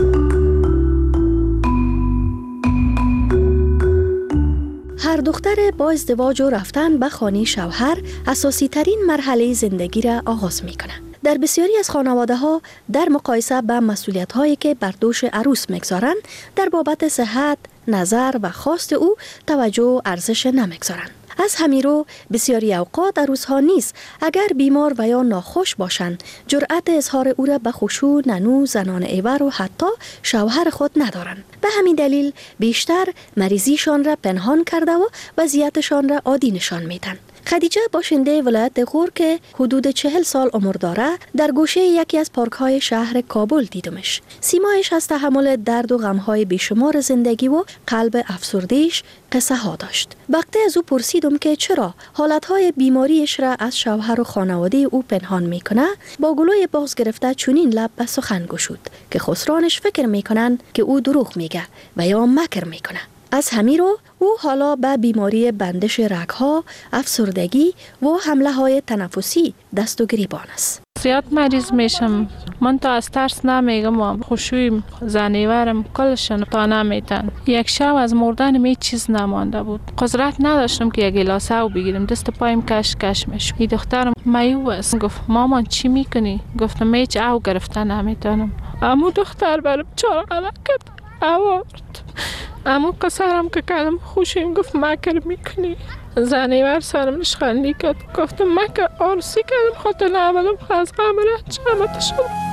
هر دختر با ازدواج و رفتن به خانه شوهر اساسی ترین مرحله زندگی را آغاز می کنند. در بسیاری از خانواده ها در مقایسه با مسئولیت هایی که بر دوش عروس میگذارند در بابت صحت، نظر و خواست او توجه و ارزش نمیگذارند. از همین رو بسیاری اوقات عروس‌ها نیز اگر بیمار و یا ناخوش باشند جرأت اظهار او را به خشوع ننو زنان ایور و حتی شوهر خود ندارند. به همین دلیل بیشتر مریضیشان را پنهان کرده و وضعیتشان را عادی نشان میدن. خدیجه باشنده ولایت غور که حدود چهل سال عمر داره در گوشه یکی از پارک‌های شهر کابل دیدمش. سیمایش از تحمل درد و غم‌های بیشمار زندگی و قلب افسرده‌اش قصه ها داشت. وقتی از او پرسیدم که چرا حالتهای بیماریش را از شوهر و خانواده او پنهان میکنه، با گلوی باز گرفته چنین لب به سخن گشود که خسرانش فکر میکنن که او دروغ میگه و یا مکر میکنه. از همین رو او حالا به بیماری بندش رگ‌ها، افسردگی و حمله های تنفسی دست و گریبان است. زیاد مریض میشم. من تا از ترس نمیگم. خوشویم زنیورم کلشن تا نمیتن. یک شب از مردن می چیز نمانده بود. قدرت نداشتم که یک گلاس آب بگیرم. دست پایم کش کش میشم. این دخترم مایوب است. گفت مامان چی میکنی؟ گفتم هیچ آب گرفتن نمیتونم. اما دختر برم چهار غلط کرد. آورد. اما قصرم که کلم خوشیم گفت مکر میکنی زنیور سرم نشخندی کرد. گفتم مکر آرسی کردم خاطر نعمدم از قمره چمت شد.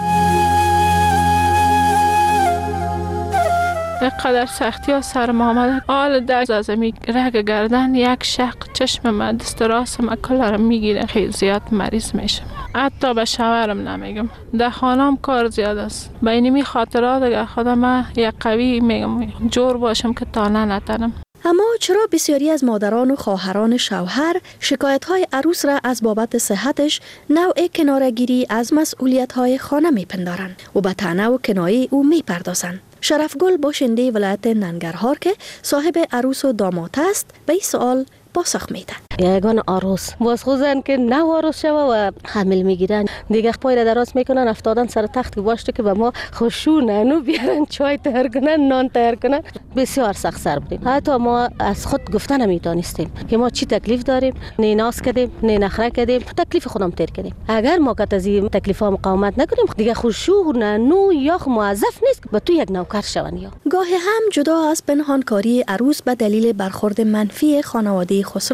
قدر سختی ها سرم آمده. آل در زمین رگ گردن یک شق چشم من دست راستم کلارم میگیره. خیلی زیاد مریض میشم. حتی به شوهرم نمیگم. در خانم کار زیاد است. با اینمی خاطرات دیگه خودم یک قوی میگم جور باشم که تانه نتنم. اما چرا بسیاری از مادران و خواهران شوهر شکایت‌های عروس را از بابت صحتش نوع کناره‌گیری از مسئولیت‌های خانه میپندارند و به طعنه و کنایه او میپردازند؟ شرفگل باشنده ولایت ننگرهار که صاحب عروس و داماد است به این سوال پاسخ میده. یگان عروس باز خوزن که نه عروس شوه و حمل میگیرن دیگه پای را دراز میکنن افتادن سر تخت باشته که به ما خوشو ننو بیارن چای تیار کنن نان تیار کنن. بسیار سخت سر بودیم. حتی ما از خود گفتن نمیتونستیم که ما چی تکلیف داریم. نه ناز کردیم نه نخره کردیم تکلیف خودم تیر کردیم. اگر ما که از این تکلیفا مقاومت نکنیم دیگه خوشو ننو یا موظف نیست به تو یک نوکر شون. یا گاهی هم جدا از پنهانکاری عروس به دلیل برخورد منفی خانواده خسران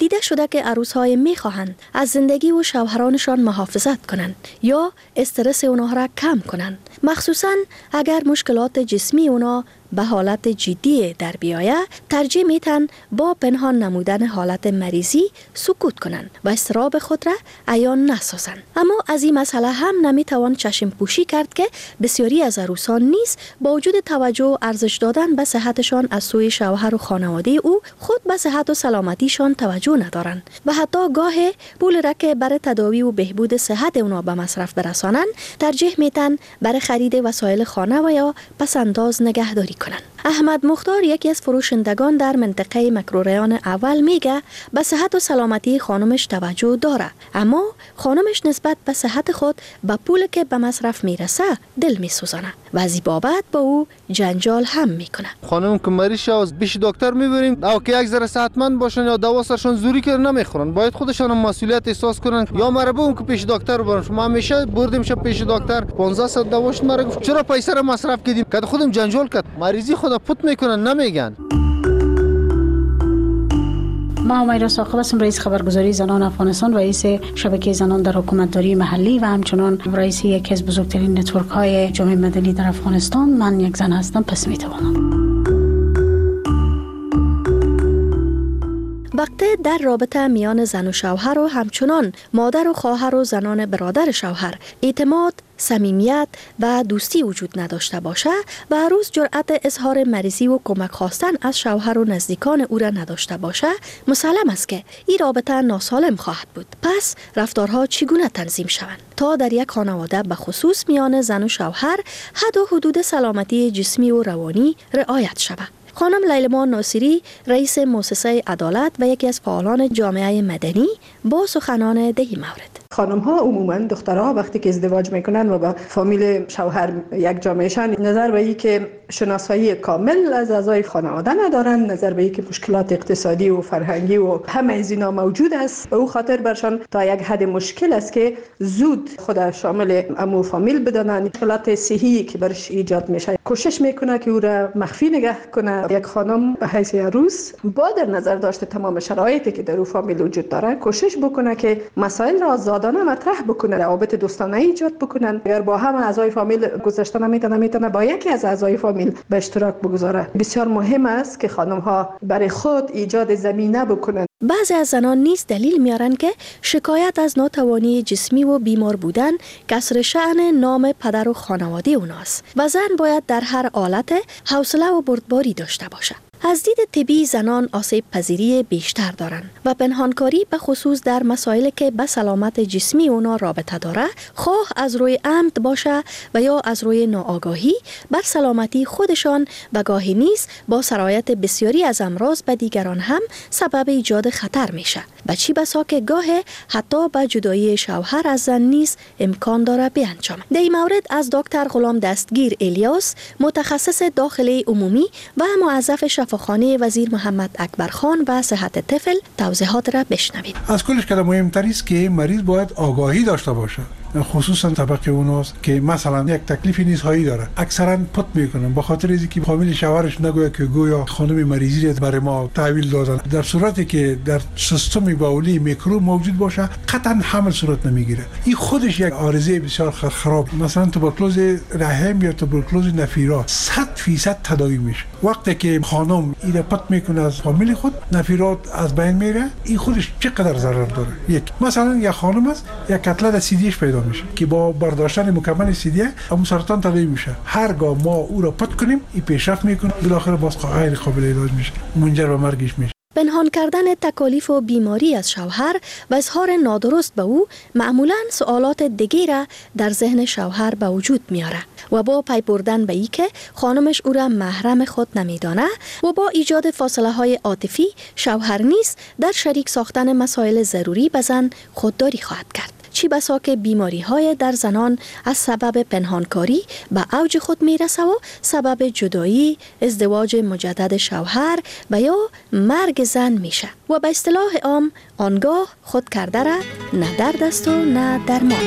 دیده شده که عروس‌های می‌خواهند از زندگی و شوهرانشان محافظت کنند یا استرس اونها را کم کنند، مخصوصاً اگر مشکلات جسمی اونا به حالت جدی در بیایه، ترجیح میتن با پنهان نمودن حالت مریضی سکوت کنند و اضطراب خود را عیان نسازند. اما از این مسئله هم نمیتوان چشم پوشی کرد که بسیاری از عروسان نیز با وجود توجه و ارزش دادن به صحتشان از سوی شوهر و خانواده او، خود به صحت و سلامتیشان توجه ندارند و حتی گاه پول را که برای تداوی و بهبود صحت اونا به مصرف برسانند، ترجیح میتن برای خرید وسایل خانه و یا پسنداز نگهداری کنند. احمد مختار، یکی از فروشندگان در منطقه مکروریان اول، میگه به صحت و سلامتی خانمش توجه داره، اما خانمش نسبت به صحت خود به پول که به مصرف میرسه دل میسوزانه و از این بابت با او جنجال هم میکنه. خانم که مریض شد پیش دکتر میبریم، او که یک ذره صحتمند باشن یا دوا سرشون زوری که نمیخورن، باید خودشان هم مسئولیت احساس کنن. یا مرا بگم که پیش دکتر برم، ما همیشه بردیم شب پیش دکتر پانزده صد دواش مرا گفت چرا پیسه را مصرف کردیم، که خودم جنجال کرد، مریضی خدا پوت میکنن نمیگن. ما همیرا ساقب هستم، رئیس خبرگزاری زنان افغانستان و رئیس شبکه زنان در حکومتداری محلی و همچنان رئیس یکی از بزرگترین نتورک های جامعه مدنی در افغانستان. من یک زن هستم، پس میتوانم وقتی در رابطه میان زن و شوهر و همچنان مادر و خواهر و زنان برادر شوهر اعتماد، صمیمیت و دوستی وجود نداشته باشه و عروس جرأت اظهار مریضی و کمک خواستن از شوهر و نزدیکان او را نداشته باشه، مسلم است که این رابطه ناسالم خواهد بود. پس رفتارها چگونه تنظیم شوند تا در یک خانواده به خصوص میان زن و شوهر حد و حدود سلامتی جسمی و روانی رعایت شود؟ خانم لیلما ناصری، رئیس مؤسسه عدالت و یکی از فعالان جامعه مدنی، با سخنان ده مورد. خانم ها عموما دخترها وقتی که ازدواج میکنن و با فامیل شوهر یک جامعهشان، نظر به این که شناسایی کامل از اعضای خانواده ندارن، نظر به این که مشکلات اقتصادی و فرهنگی و همه از اینا موجود است، به او خاطر برشان تا یک حد مشکل است که زود خود شامل امو فامیل بدانن. مشکلات صحی که برش ایجاد میشه کوشش میکنه که او را مخفی نگه کنه. یک خانم به حیث عروس با در نظر داشته تمام شرایطی که در او فامیل وجود داره، کوشش بکنه که مسائل را آزادانه مطرح بکنه، روابط دوستانه ایجاد بکنن. اگر با هم اعضای فامیل گذشته نمیتونه میتونه با یکی از اعضای فامیل به اشتراک بگذاره. بسیار مهم است که خانم ها برای خود ایجاد زمینه بکنن. بعضی از زنان نیز دلیل میارن که شکایت از ناتوانی جسمی و بیمار بودن کسر شأن نام پدر و خانواده اوناست و زن باید در هر حالت حوصله و بردباری داشته باشه. از دید طبی زنان آسیب پذیری بیشتر دارند و پنهانکاری به خصوص در مسائلی که به سلامت جسمی اونا رابطه داره، خواه از روی عمد باشه و یا از روی ناآگاهی، بر سلامتی خودشان و گاهی نیز با سرایت بسیاری از امراض به دیگران هم سبب ایجاد خطر میشه. و چی بسا که گاه حتی به جدایی شوهر از زن نیز امکان داره بیانجامه. در این مورد از دکتر غلام دستگیر الیاس، متخصص داخلی عمومی و موظف شفاخانه وزیر محمد اکبر خان و صحت طفل، توضیحات را بشنوید. از کلش که مهمتر است که مریض باید آگاهی داشته باشه، خصوصا طبقه اوناست که مثلا یک تکلیفی نیست هایی داره، اکثرا پت میکنن به خاطر اینکه فامیل شوهرش نگوید که گویا خانم مریضی برای ما تحویل دادن. در صورتی که در سیستم بولی میکروب موجود باشه قطعا حمل صورت نمیگیره. این خودش یک عارضه بسیار خراب. مثلا توبرکلوز رحم یا توبرکلوز نفیرا صد درصد تداوی میشه. وقتی که خانم این پت میکنه از فامیل خود، نفیرات از بین میره، این خودش چقدر ضرر داره. یک مثلا یک خانم است یک کتلت سیدیش پیدا میشه که با برداشتن مکمل سیدیه اما سرطان تداوی میشه. هرگاه ما او را پت کنیم این پیشرفت میکنه، بالاخره باز غیر قابل علاج میشه، منجر به مرگش میشه. پنهان کردن تکالیف و بیماری از شوهر و اظهار نادرست به او معمولاً سوالات دیگری را در ذهن شوهر به وجود میاره و با پی بردن به ای که خانمش او را محرم خود نمیدانه و با ایجاد فاصله های عاطفی، شوهر نیز در شریک ساختن مسائل ضروری به زن خودداری خواهد کرد. چی بسا که بیماری های در زنان از سبب پنهانکاری به اوج خود میرسه و سبب جدایی، ازدواج مجدد شوهر و یا مرگ زن میشه و به اصطلاح عام آنگاه خود کرده را نه درد است و نه درمان.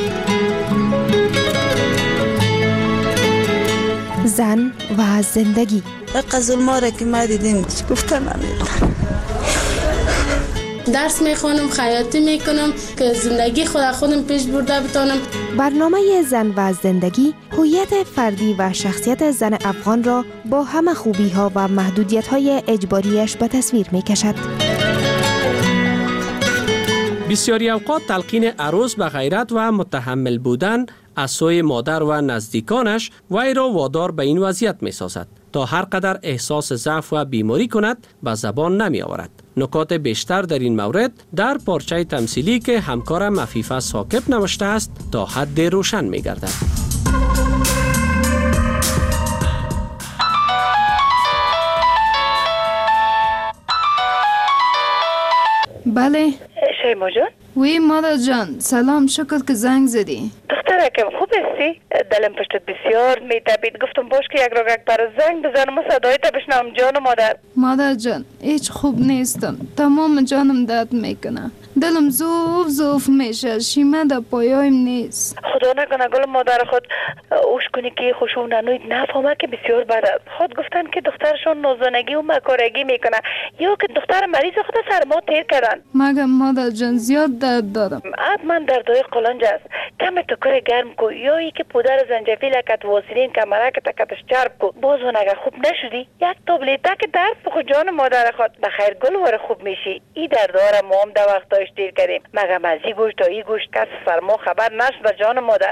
زن و زندگی. قزل ما را که ما دیدیم گفتن نمیدونم درس میخوانم، خیاطی میکنم که زندگی خود خودم پیش برده بتانم. برنامه زن و زندگی هویت فردی و شخصیت زن افغان را با همه خوبی ها و محدودیت های اجباریش به تصویر میکشد. بسیاری اوقات تلقین عروس به غیرت و متحمل بودن از سوی مادر و نزدیکانش وی را وادار به این وضعیت می سازد تا هر قدر احساس ضعف و بیماری کند به زبان نمی آورد. نکات بیشتر در این مورد در پارچه تمثیلی که همکارم عفیفه ثاقب نوشته است تا حد روشن می گردد. بله شیما جان. وی مادر جان، سلام، شکر که زنگ زدی. دخترکم خوب هستی؟ دلم پشتت بسیار میتپید، گفتم باش که یک راگک بر زنگ بزنم و صدایت بشنوم جان مادر. مادر جان هیچ خوب نیستم، تمام جانم درد میکنه، دلم زوف زوف میشه، شیمه در پایایم نیست. خدا نکنه گل مادر خود اوش کنی که خوشو ننوید نفهمه که بسیار بده. خود گفتن که دخترشون نوزانگی و مکارگی میکنه یا که دختر مریض خود سر ما تیر کردن. مگه مادر جان زیاد درد دارم؟ حتما دردهای قلنج است. کم تکر گرم کو یا ای که پودر زنجفیل کت واسلین کمره که تکتش چرب کو. باز اون اگر خوب نشدی یک تابلت که درد بخو جان مادر خود بخیر گل واره خوب میشی. ای دردها ما هم در وقتاش دیر کردیم. مگه از این گوشت تا این گوشت کس فرما خبر نشد جان مادر.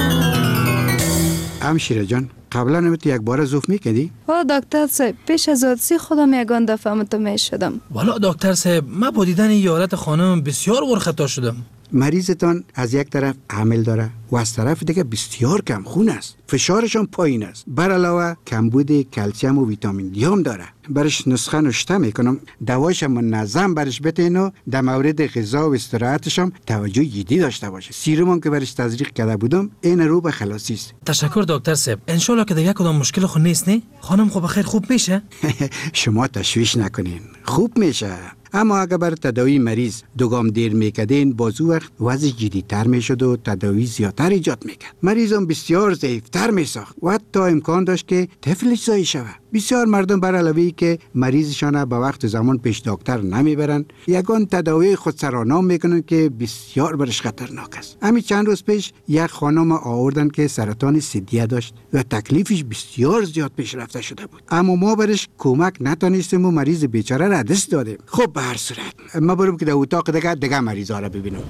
همشیره جان قبلا نمیت یک بار زوف میکردی؟ والا دکتر صاحب پیش از حادثه خودم یگان دفعه متوجه شدم. والا دکتر صاحب من با دیدن این حالت خانم بسیار ورخطا شدم. مریضتان از یک طرف حمل داره و از طرف دیگه بسیار کم خون است، فشارشان پایین است، بر علاوه کمبود کلسیم و ویتامین دی هم داره. برش نسخه نوشته میکنم دوایش منظم برش بتین و در مورد غذا و استراحتش هم توجه جدی داشته باشه. سیروم که برش تزریق کرده بودم این رو به خلاصی است. تشکر دکتر صاحب، ان شاء الله که دیگه کدام مشکل خود نیست نه؟ خانم خب بخیر خوب میشه؟ شما تشویش نکنین، خوب میشه. اما اگر بر تداوی مریض دوگام دیر میکدین بازو وقت وضع جدیدتر میشد و تداوی زیادتر ایجاد میکرد. مریضم بسیار ضعیفتر میساخت و حتی امکان داشت که طفلش زایی شود. بسیار مردم بر علاوه که مریضشان به وقت زمان پیش دکتر نمیبرن یگان تداوی خودسرانه میکنن که بسیار برش خطرناک است. همین چند روز پیش یک خانم آوردن که سرطان ثدیه داشت و تکلیفش بسیار زیاد پیشرفته شده بود، اما ما برش کمک نتونستیم و مریض بیچاره را دست دادیم. خب به هر صورت ما بریم که در اتاق دیگه دیگه مریضا را ببینم.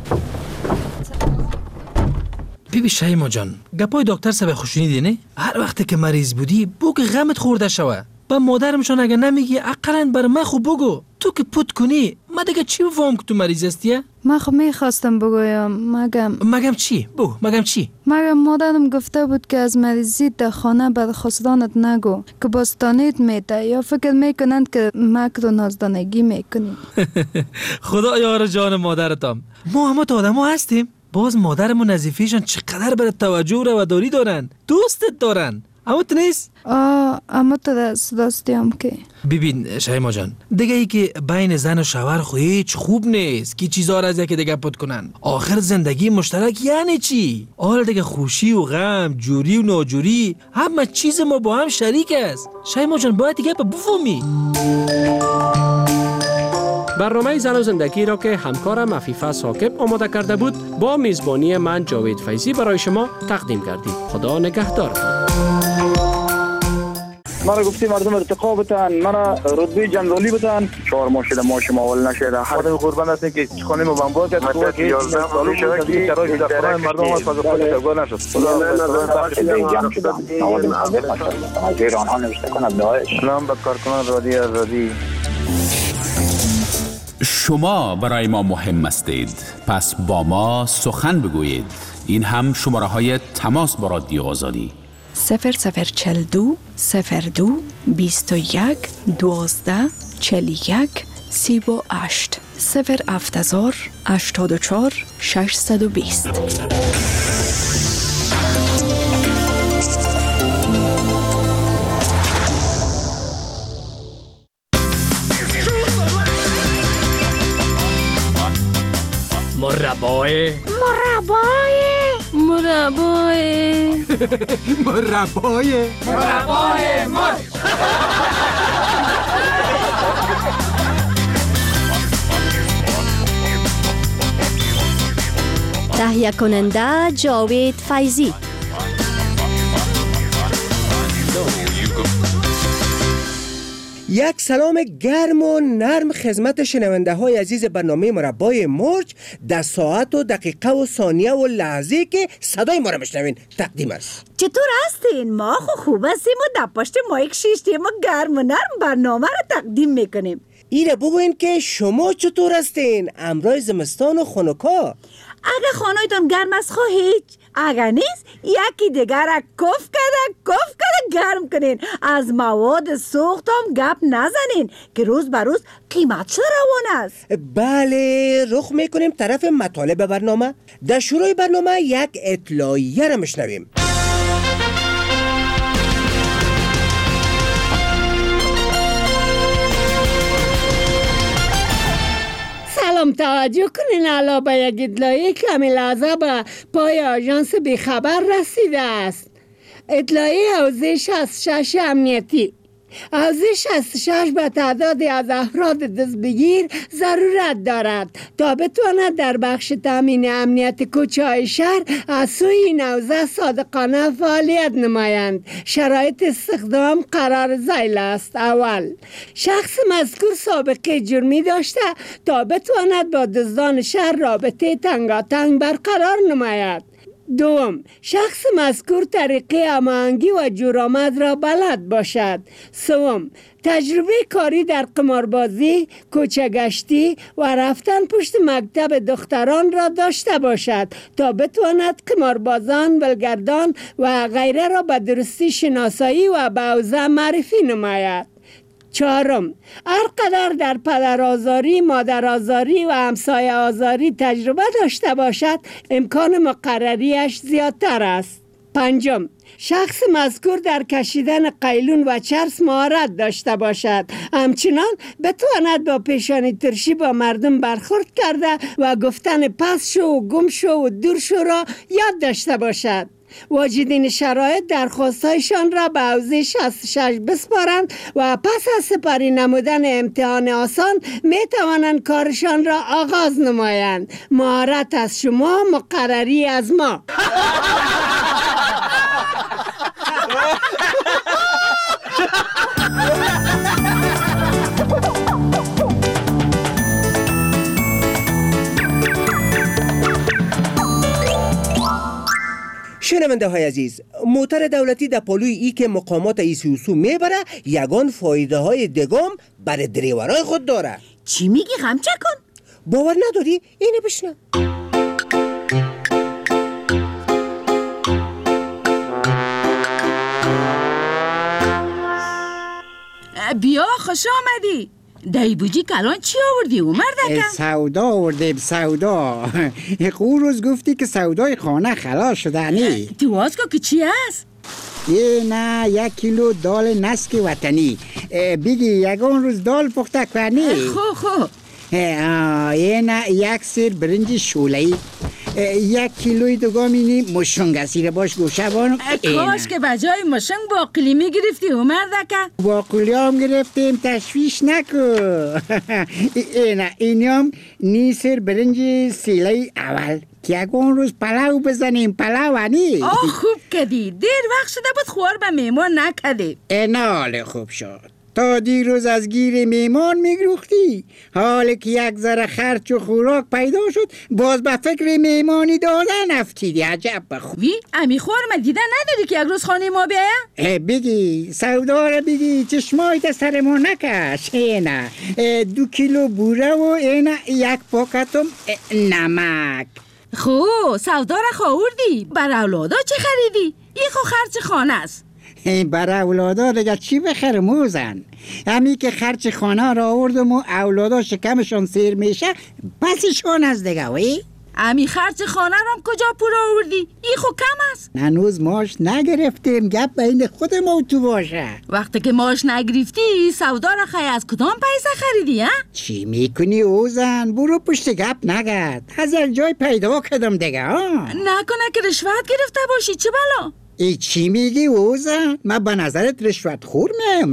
بیبی شیما جان گپای دکتر صاحب خوشونی دینه؟ هر وقتی که مریض بودی بگو غمت خورده شوه. با مادرمشان اگه نمیگی اقلا بر من خوب بگو. تو که پود کنی ما دیگه چی بفهم که تو مریض هستیه؟ من خب میخواستم بگویم مگم مگم چی؟ بگو مگم چی؟ مگم مادرم گفته بود که از مریضی در خانه بر خسرانت نگو که باستانیت میده یا فکر میکنند که مکر و نازدانگی میکنی. خدا یار جان مادرتم. ما همه تا آدم ها هستیم. باز مادرمون نظیفیشان چقدر برای توجه و رواداری دارن، دوستت دارن. اما تو نیست؟ آه اما تو دست داستیم که ببین شیما جان دیگه ای که بین زن و شوهر خو هیچ خوب نیست که چیزا را از یکی دیگه پد کنن. آخر زندگی مشترک یعنی چی؟ حال دیگه خوشی و غم، جوری و ناجوری، همه چیز ما با هم شریک است. شیما جان باید دیگه بفهمی. برنامه زن و زندگی را که همکارم عفیفه ثاقب آماده کرده بود با میزبانی من جاوید فیضی برای شما تقدیم کردیم. خدا نگهدار. مرا گفتی مردم ارتقا بتن، مرا رتبه جنرالی بتن. چهار ماه شده ما شما اول نشده. خودم قربان هستم که خانه ما بمبار کرد. تو که یازده سال شده که شرایط در خانه مردم از فاز خود تگاه نشد. خدا جمع شده. اگر آنها نوشته کند داعش. سلام به کارکنان رادیو آزادی. شما برای ما مهم هستید، پس با ما سخن بگویید. این هم شماره های تماس با رادیو آزادی صفر صفر چل دو صفر دو بیست و یک دوازده چل یک سی و هشت صفر هفتازار هشتاد و چهار ششصد و بیست. مربای مربای مربای مربای مربای مر تهیه کننده جاوید فیضی. یک سلام گرم و نرم خدمت شنونده های عزیز برنامه مربای مرج در ساعت و دقیقه و ثانیه و لحظه که صدای ما را بشنوین تقدیم است. چطور هستین؟ ما خو خوب هستیم و در پشت مایک شیشتیم و گرم و نرم برنامه را تقدیم میکنیم. ایره بگوین که شما چطور هستین؟ امرای زمستان و خنکا. اگه خانهایتان گرم است خو هیچ، اگر نیست یکی دیگر را کف کرده کف کرده گرم کنین. از مواد سوخت هم گپ نزنین که روز بر روز قیمت شده روان است. بله، رخ میکنیم طرف مطالب برنامه. در شروع برنامه یک اطلاعیه را میشنویم. سلام، توجه کنین علاوه به یک اطلاعیه که همین لحظه به پای آژانس بیخبر رسیده است. اطلاعیه حوزه شصت و شش امنیتی. حوزه شصت و شش به تعدادی از افراد دزدگیر ضرورت دارد تا بتواند در بخش تامین امنیت کوچه های شهر از سوی این حوزه صادقانه فعالیت نمایند. شرایط استخدام قرار ذیل است. اول، شخص مذکور سابقه جرمی داشته تا بتواند با دزدان شهر رابطه تنگاتنگ برقرار نماید. دوم، شخص مذکور طریقه هماهنگی و جرآمد را بلد باشد. سوم، تجربه کاری در قماربازی، کوچه گشتی و رفتن پشت مکتب دختران را داشته باشد تا بتواند قماربازان، بلگردان و غیره را به درستی شناسایی و به حوزه معرفی نماید. چهارم، هر قدر در پدر آزاری، مادر آزاری و همسایه آزاری تجربه داشته باشد امکان مقرریش زیادتر است. پنجم، شخص مذکور در کشیدن قیلون و چرس مهارت داشته باشد، همچنان بتواند با پیشانی ترشی با مردم برخورد کرده و گفتن پس شو و گم شو و دور شو را یاد داشته باشد. واجدین شرایط درخواستایشان را به حوزه شصت و شش بسپارند و پس از سپاری نمودن امتحان آسان می توانند کارشان را آغاز نمایند. مهارت از شما، مقرری از ما. شنونده های عزیز، موتر دولتی در پلوی ای که مقامات ایسیوسو میبره یگان فایده های دگام برای دریورای خود داره. چی میگی خمچه کن؟ باور نداری؟ اینه بشنو. بیا خوش آمدی. دایی بوجی کلان چی آوردی او مردکم؟ سودا آوردیم سودا. قوروز گفتی که سودای خانه خلاص شده نی؟ تو آز که چی هست؟ یه نه یک کیلو دال نسک وطنی. بگی یگان روز دال پخته کنی؟ خو خو. یه نه یک سیر برنج شوله‌ای. یک کیلوی دوگامینی مشنگ اسیره باش گوشه بانو. کاش که بجای مشنگ باقلی می گرفتی او مردکه. باقلی هم گرفتیم، تشویش نکو. اینه اینی هم نیسر برنج سیله اول که یکون روز پلاو بزنیم. پلاو هنی؟ آه خوب کدی، دیر وقت شده بود خوار به میمان نکدی. اینه حال خوب شد. تا دیروز از گیر میمان میگروختی، حال که یک ذره خرچ و خوراک پیدا شد باز به فکر میمانی دادن افتیدی. عجب بخوی. امی خور من دیدن نداری که یک روز خانه ما بیایم؟ بگی سودا را بگی، چشمایت سر ما نکش. اینه دو کیلو بوره و اینه یک پاکتم نمک. خو سودا را خواهردی، بر اولادا چه خریدی؟ این خو خرچ خانه است. برای اولادا دیگه چی بخیر موزن؟ همی که خرچ خانه را آوردم و اولادا شکمشان سیر میشه پسشان از دیگه وی؟ همی خرچ خانه را کجا پورا آوردی؟ ای خو کم است. هنوز ماش نگرفتیم، گپ بین خود ما تو باشه. وقتی که ماش نگرفتی سودا را خیلی از کدام پیسه خریدی ها؟ چی میکنی اوزن؟ برو پشت گپ نگرد، از جای پیدا کردم دیگه ها. نکنه که رشوت گرفته باشی چه بلا؟ ای چی میگی اوزن؟ من به نظرت رشوت خور میایم ها؟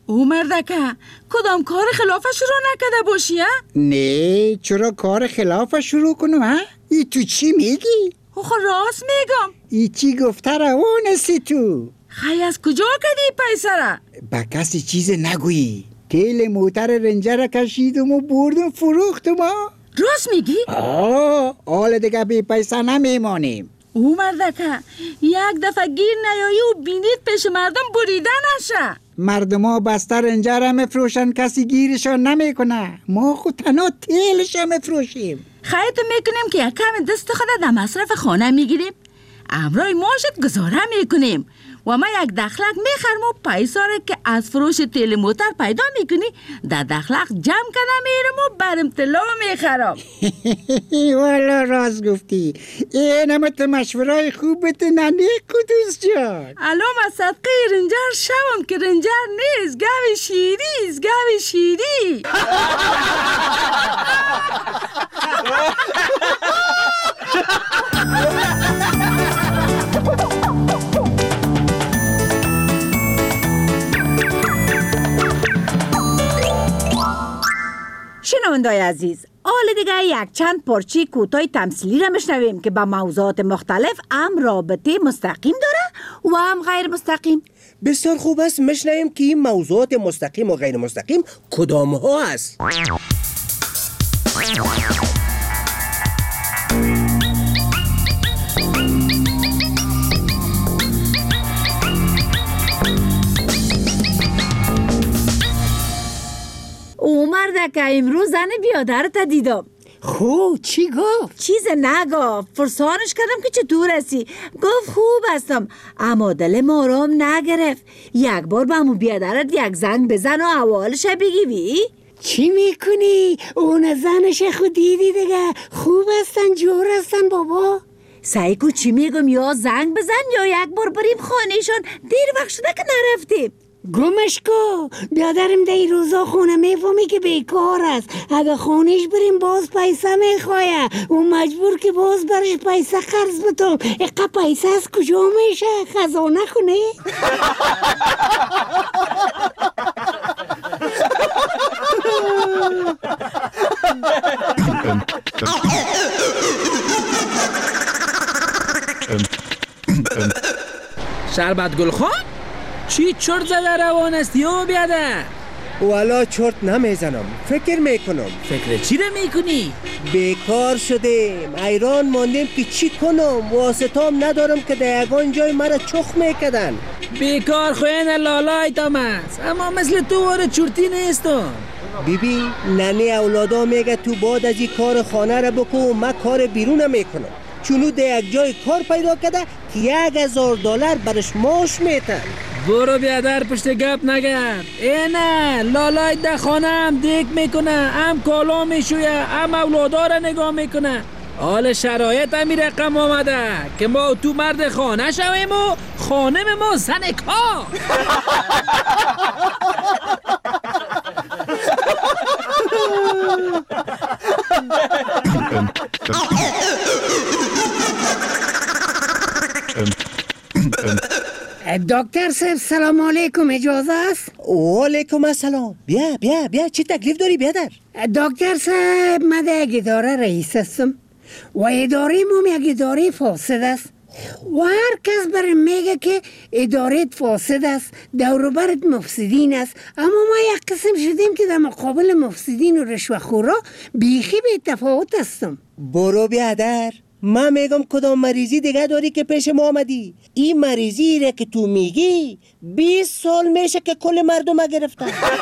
او مردکه کدام کار خلافش رو نکده باشی ها؟ نه چرا کار خلافش شروع کنم ها؟ ای تو چی میگی؟ خب راست میگم. ای چی گفته روانستی تو؟ خیلی از کجا کدی پیسره؟ با کسی چیز نگویی. تیل موتر رنجر را کشیدم و بردم فروختم ها. راست میگی؟ آه حال دیگه بی پیسه نمیمانیم. او مردکه یک دفعه گیر نیایی و بینید پیش مردم بریده نشه. مردم ها بسته رنجر را میفروشن کسی گیرشان نمیکنه. ما خود تنها تیلش را میفروشیم. خیلی میکنیم که یک کم دست خود در مصرف خانه میگیریم، امرای ماشت گزاره میکنیم و ما یک دخلق میخرم و پیسا را که از فروش تیل موتر پیدا میکنی در دخلق جمع کنه میرم و برم طلا میخرم. والا راست گفتی. این همه تو مشورای خوبت ننی قدوس جان. الان ما صدقه رنجر شوم که رنجر نیست، گوی شیری است، گوی شیری. شنوندای عزیز، حال دیگه یک چند پارچه کوتاه تمثیلی را میشنویم که با موضوعات مختلف هم رابطه مستقیم داره و هم غیر مستقیم. بسیار خوب است، میشنویم که این موضوعات مستقیم و غیر مستقیم کدام ها است. او مردکه امروز زن بیادر تا دیدم. خو چی گفت؟ چیز نگفت. فرسانش کردم که چطور هستی؟ گفت خوب هستم، اما دل آرام نگرفت. یک بار به همون بیادرت یک زنگ بزن و احوالش بگی بی؟ چی میکنی؟ اون زنش خود دیدی دیگه، خوب هستن، جور هستن بابا. سعی کن چی میگم، یا زنگ بزن یا یک بار بریم خانهشان، دیر وقت شده که نرفتیم. گمش کو، بیادرم دی روزا خونه میفهمی که بیکار است. اگه خونش بریم باز پیسه میخواه و مجبور که باز برش پیسه قرض بتم. اقا پیسه از کجا میشه؟ خزانه خونه؟ شربت گل خان؟ چی چرت زده روان استی او بیادر؟ والا چرت نمیزنم، فکر میکنم. فکر چی رو میکنی؟ بیکار شدیم، حیران ماندیم که چی کنم، واسطام ندارم که در یگان جای مرا چخ میکدن. بیکار خوین لالای تامست، اما مثل تو واره چرتی نیستم. بیبی ننه اولادا میگه تو بعد از این کار خانه را بکن و من کار بیرون میکنم، چونو در یک جای کار پیدا کده که یک هزار دلار برش ماش میتن. برو بیادر پشت گپ نگرد. اینه لالای ده خانه هم دیک میکنه، هم کالا میشویه، هم اولادا را نگاه میکنه. حال شرایط همی رقم آمده که ما تو مرد خانه شویم و خانه ما زن کار. دکتر صاحب سلام علیکم، اجازه است؟ و علیکم السلام. بیا بیا بیا، چی تکلیف داری بیادر؟ دکتر صاحب من در یک اداره رئیس هستم و اداره ما یک اداره فاسد است و هر کس برای میگه که اداره فاسد است، دوروبرت مفسدین است، اما ما یک قسم شدیم که در مقابل مفسدین و رشوه‌خورا بیخی به تفاوت هستم. برو بیادر، من میگم کدام مریضی دیگه داری که پیش ما آمدی. این مریضی را که تو میگی بیست سال میشه که کل مردم گرفتن.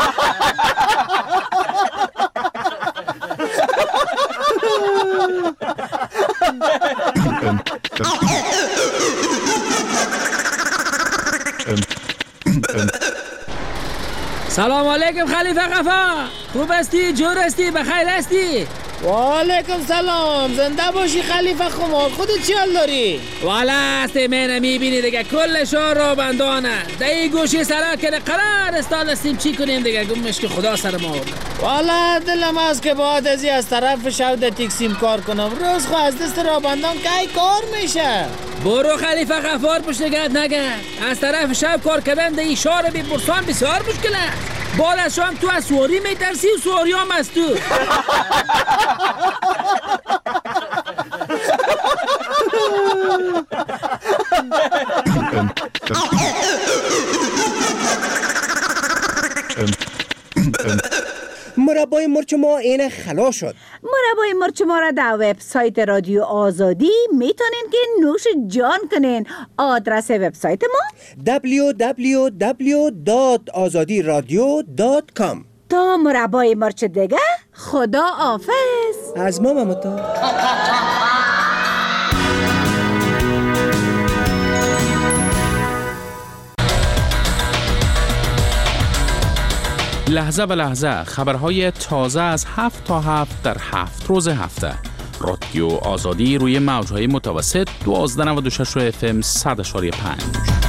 سلام علیکم خلیفه قفا، خوب هستی؟ جور هستی؟ بخیر هستی؟ و علیکم سلام، زنده باشی خلیفه خمار، خودت چی حال داری؟ والا هستی منه میبینی دیگه کل شهر را بندانه دهی گوشی سرک کنه قرار استاد هستیم چی کنیم دیگه، گمش که خدا سر ما آورده. والا دلم از که باید ازی از طرف شود تکسیم کار کنم، روز خو از دست را بندان که ای کار میشه. برو خلیفه غفار پشت گرد نگرد، از طرف شب کار کردن دهی شهر بی برسان بسیار مشکل است. بعد از شام تو از سواری میترسی و سواری هم از تو. مربای مرچ ما این خلا شد. مربای مرچ ما را در وبسایت رادیو آزادی میتونین که نوش جان کنین. آدرس وبسایت ما دبلیو دبلیو دبلیو دات آزادی رادیو دات کام. تا مربای مرچ دیگه، خدا حافظ. از ما ممتا. لحظه به لحظه خبرهای تازه از هفت تا هفت در هفت روز هفته. رادیو آزادی روی موجهای متوسط دوازده نود و شش اف ام صد و پنج.